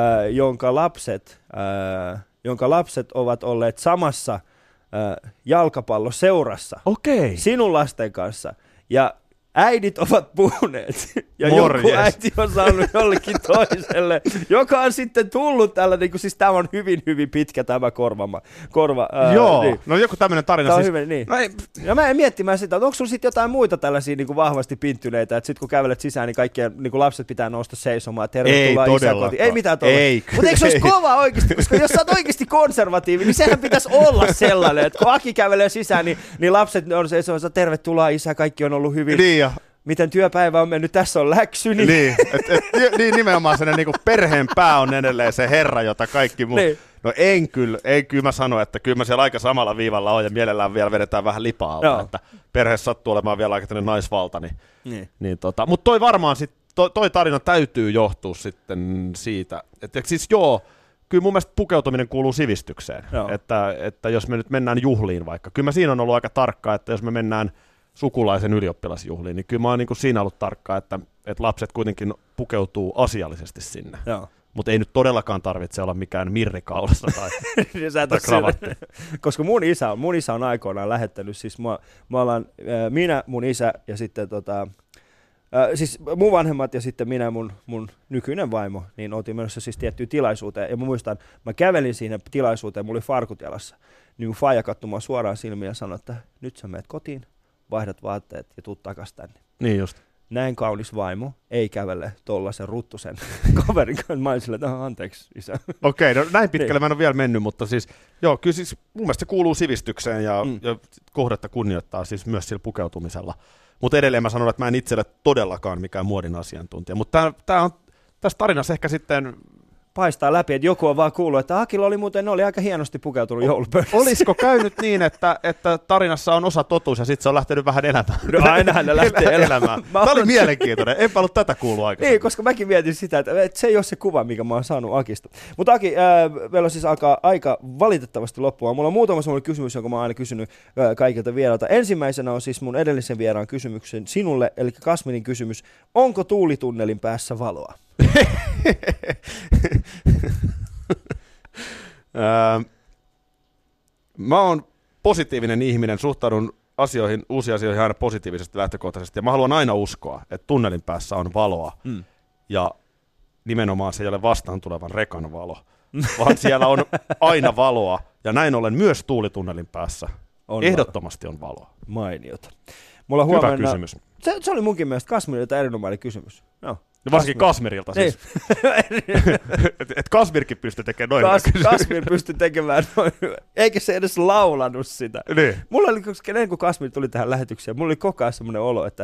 Speaker 3: jonka lapset ovat olleet samassa jalkapalloseurassa sinun lasten kanssa. Ja äidit ovat puhuneet, ja joku äiti on saanut jollekin toiselle, joka on sitten tullut tällainen, siis tämä on hyvin, hyvin pitkä tämä korva.
Speaker 1: Joo,
Speaker 3: niin.
Speaker 1: No joku tämmöinen tarina.
Speaker 3: Tämä on hyvin, niin. Ja mä en miettimään sitä, että onko sulla sitten jotain muita tällaisia niin kuin vahvasti pinttyneitä, että sitten kun kävelet sisään, niin kaikkien niin kuin lapset pitää nousta seisomaan, tervetuloa isäkotiin. Ei mitään tuolla. Mutta eikö se olisi kova oikeasti, koska jos sä oot oikeasti konservatiivi, niin sehän pitäisi olla sellainen, että kun Aki kävelee sisään, niin lapset on seisomassa, tervetuloa isä, kaikki on ollut hyvin.
Speaker 1: Niin.
Speaker 3: Miten työpäivä on mennyt, tässä on läksy.
Speaker 1: Niin, niin nimenomaan sellainen niin kuin perheen pää on edelleen se herra, jota kaikki muu. Niin. No en kyllä mä sano, että kyllä mä siellä aika samalla viivalla on ja mielellään vielä vedetään vähän lipaa alta, että perheessä sattuu olemaan vielä aika tämmöinen naisvalta. Niin. Mutta toi varmaan toi tarina täytyy johtua sitten siitä, että siis kyllä mun mielestä pukeutuminen kuuluu sivistykseen, että jos me nyt mennään juhliin vaikka, kyllä mä siinä on ollut aika tarkka, että jos me mennään sukulaisen ylioppilasjuhliin, niin kyllä mä oon niin kuin siinä ollut tarkkaa, että lapset kuitenkin pukeutuu asiallisesti sinne. Mutta ei nyt todellakaan tarvitse olla mikään mirrikaulassa tai kravatti.
Speaker 3: Koska mun isä on aikoinaan lähettänyt, siis minä, mun isä ja sitten siis mun vanhemmat ja sitten minä mun nykyinen vaimo, niin oltiin menossa siis tiettyyn tilaisuuteen. Ja mä muistan, mä kävelin siinä tilaisuuteen, mulla oli farkut jalassa. Niin mun faija katsoi mua suoraan silmiin ja sanoi, että nyt sä menet kotiin, vaihdat vaatteet ja tuut takas tänne.
Speaker 1: Niin just.
Speaker 3: Näin kaunis vaimo ei kävele tollasen ruttusen kaverin kanssa. Mä olin silleen, että anteeksi isä.
Speaker 1: Okei, no näin pitkälle mä en ole vielä mennyt, mutta siis kyllä siis mun mielestä se kuuluu sivistykseen ja kohdetta kunnioittaa siis myös sillä pukeutumisella. Mutta edelleen mä sanon, että mä en itselle todellakaan mikään muodin asiantuntija. Mutta tässä tarinassa ehkä sitten
Speaker 3: paistaa läpi, että joku on vaan kuullut, että Akilla oli aika hienosti pukeutunut joulupöydässä.
Speaker 1: Olisiko käynyt niin, että tarinassa on osa totuus ja sitten se on lähtenyt vähän elämään?
Speaker 3: No ainahan ne lähtee elämään.
Speaker 1: Tämä oli mielenkiintoinen, enpä ollut tätä kuulua aikaisemmin.
Speaker 3: Niin, koska mäkin mietin sitä, että se ei ole se kuva, mikä mä oon saanut Akista. Mutta Aki, meillä on siis alkaa aika valitettavasti loppua. Mulla on muutama semmoinen kysymys, jonka mä oon aina kysynyt kaikilta vierailta. Ensimmäisenä on siis mun edellisen vieraan kysymyksen sinulle, eli Kasminin kysymys. Onko tuulitunnelin päässä valoa?
Speaker 1: Mä oon positiivinen ihminen, suhtaudun uusiin asioihin aina positiivisesti lähtökohtaisesti, ja mä haluan aina uskoa, että tunnelin päässä on valoa, ja nimenomaan se ei ole vastaan tulevan rekan valo, vaan siellä on aina valoa, ja näin ollen myös tuulitunnelin päässä ehdottomasti on valoa.
Speaker 3: Mainiota.
Speaker 1: Hyvä kysymys.
Speaker 3: Se oli munkin mielestä Kasminilta erinomainen kysymys. No.
Speaker 1: Varsinkin Kasmirilta siis. Et Kasmirkin pystyy tekemään noin.
Speaker 3: Kasmir pystyi tekemään noin. Eikä se edes laulanut sitä.
Speaker 1: Niin.
Speaker 3: Mulla oli, kun Kasmir tuli tähän lähetykseen, mulla oli koko ajan semmoinen olo, että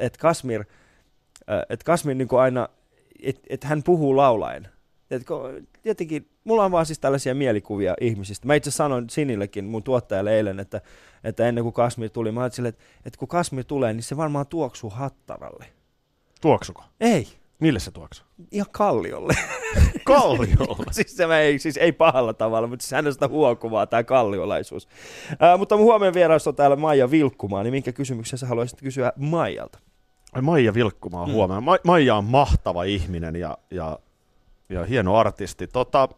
Speaker 3: Kasmir niin kuin aina, että hän puhuu laulaen. Jotenkin, mulla on vaan siis tällaisia mielikuvia ihmisistä. Mä itse sanoin Sinillekin, mun tuottajalle eilen, että ennen kuin Kasmir tuli, mä ajattelin, että kun Kasmir tulee, niin se varmaan tuoksuu Hattaralle.
Speaker 1: Tuoksuko?
Speaker 3: Ei.
Speaker 1: Mille se tuoksuu?
Speaker 3: Ihan Kalliolle.
Speaker 1: Kalliolle?
Speaker 3: siis ei pahalla tavalla, mutta siis hänestä huokuvaa tämä kalliolaisuus. Mutta mun huomenna vieras on täällä Maija Vilkkumaa, niin minkä kysymyksen sä haluaisit kysyä Maijalta?
Speaker 1: Maija Vilkkumaa huomenna. Maija on mahtava ihminen ja hieno artisti.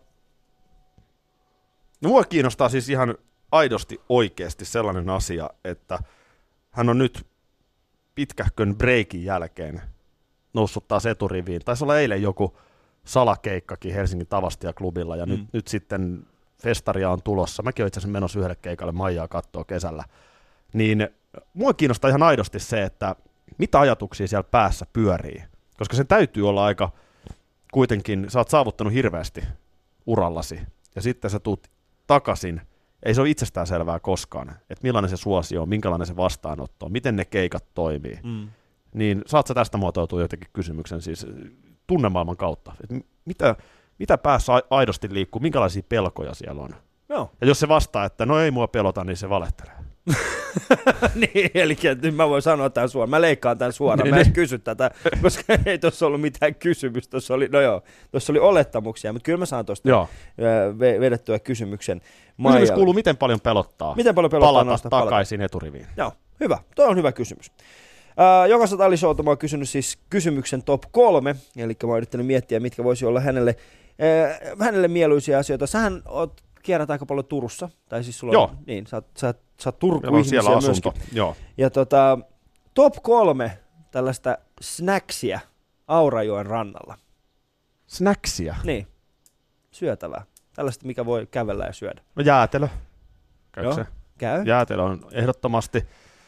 Speaker 1: Mua kiinnostaa siis ihan aidosti oikeasti sellainen asia, että hän on nyt pitkähkön breikin jälkeen noussut taas eturiviin. Taisi olla eilen joku salakeikkakin Helsingin Tavastia-klubilla ja nyt sitten festaria on tulossa. Mäkin olen itse asiassa menossa yhdelle keikalle Maijaa kattoo kesällä. Niin mua kiinnostaa ihan aidosti se, että mitä ajatuksia siellä päässä pyörii. Koska sen täytyy olla aika kuitenkin, sä oot saavuttanut hirveästi urallasi ja sitten sä tuut takaisin. Ei se ole itsestään selvää koskaan, että millainen se suosio on, minkälainen se vastaanotto on, miten ne keikat toimii. Niin saat sä tästä muotoutua jotenkin kysymyksen siis tunnemaailman kautta, että mitä päässä aidosti liikkuu, minkälaisia pelkoja siellä on.
Speaker 3: Joo.
Speaker 1: Ja jos se vastaa, että no ei mua pelota, niin se valehtelee.
Speaker 3: Niin, eli mä voin sanoa tämän suoraan. Mä leikkaan tämän suoraan. Mä en kysy tätä, koska ei tuossa ollut mitään kysymystä. Tuossa oli olettamuksia, mutta kyllä mä saan tuosta vedettyä kysymyksen.
Speaker 1: Kysymys kuuluu, miten paljon pelottaa palata takaisin eturiviin?
Speaker 3: Joo, hyvä. Tuo on hyvä kysymys. Jokaiselta Ali Showta mä oon kysynyt siis kysymyksen top 3, eli mä oon yrittänyt miettiä, mitkä voisi olla hänelle mieluisia asioita. Sähän kierrät aika paljon Turussa, tai siis sulla on, niin, sä oot Turku-ihmisiä myöskin.
Speaker 1: Joo.
Speaker 3: Ja top 3 tällaista snacksia Aurajoen rannalla.
Speaker 1: Snacksia?
Speaker 3: Niin, syötävää. Tällaista, mikä voi kävellä ja syödä.
Speaker 1: No jäätelö. Käykö
Speaker 3: Joo,
Speaker 1: se?
Speaker 3: käy.
Speaker 1: Jäätelö on ehdottomasti.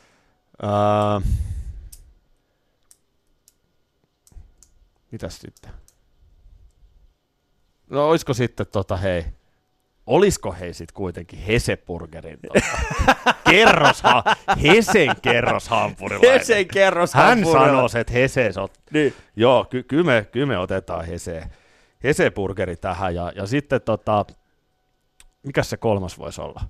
Speaker 1: Mitäs sitten? No olisiko sitten olisiko hei sit kuitenkin Hese-burgerin Hesen kerroshampurilainen.
Speaker 3: Hesen kerroshampurilainen.
Speaker 1: Hän sanoo, että Hese on.
Speaker 3: Niin.
Speaker 1: Joo, kyllä me otetaan Hese-burgeri tähän ja sitten mikäs se kolmas voisi olla?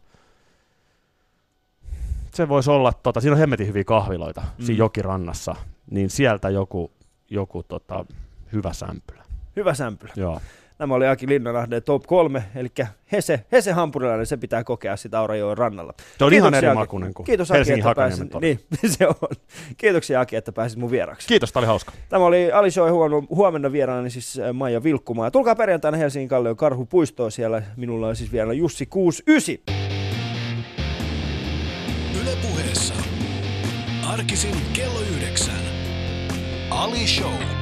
Speaker 1: Se voisi olla, siinä on hemmetin hyviä kahviloita siinä jokirannassa, niin sieltä joku hyvä sämpylä.
Speaker 3: Hyvä sämpylä.
Speaker 1: Joo.
Speaker 3: Nämä oli Aki Linnanahden top 3, eli Hese hampurilainen, se pitää kokea sitä Aurajoen rannalla.
Speaker 1: Se on ihan eri makuinen kuin Helsingin Hakaniemen tori.
Speaker 3: Niin, se on. Kiitoksia Aki, että pääsit mun vieraksi.
Speaker 1: Kiitos, tämä oli hauska.
Speaker 3: Tämä oli Ali Show, huomenna vieraana siis Maija Vilkkumaa. Tulkaa perjantaina Helsingin Kallion Karhupuistoon, siellä minulla on siis vieraana Jussi 69.
Speaker 2: Yle Puheessa. Arkisin kello 9. Ali Show.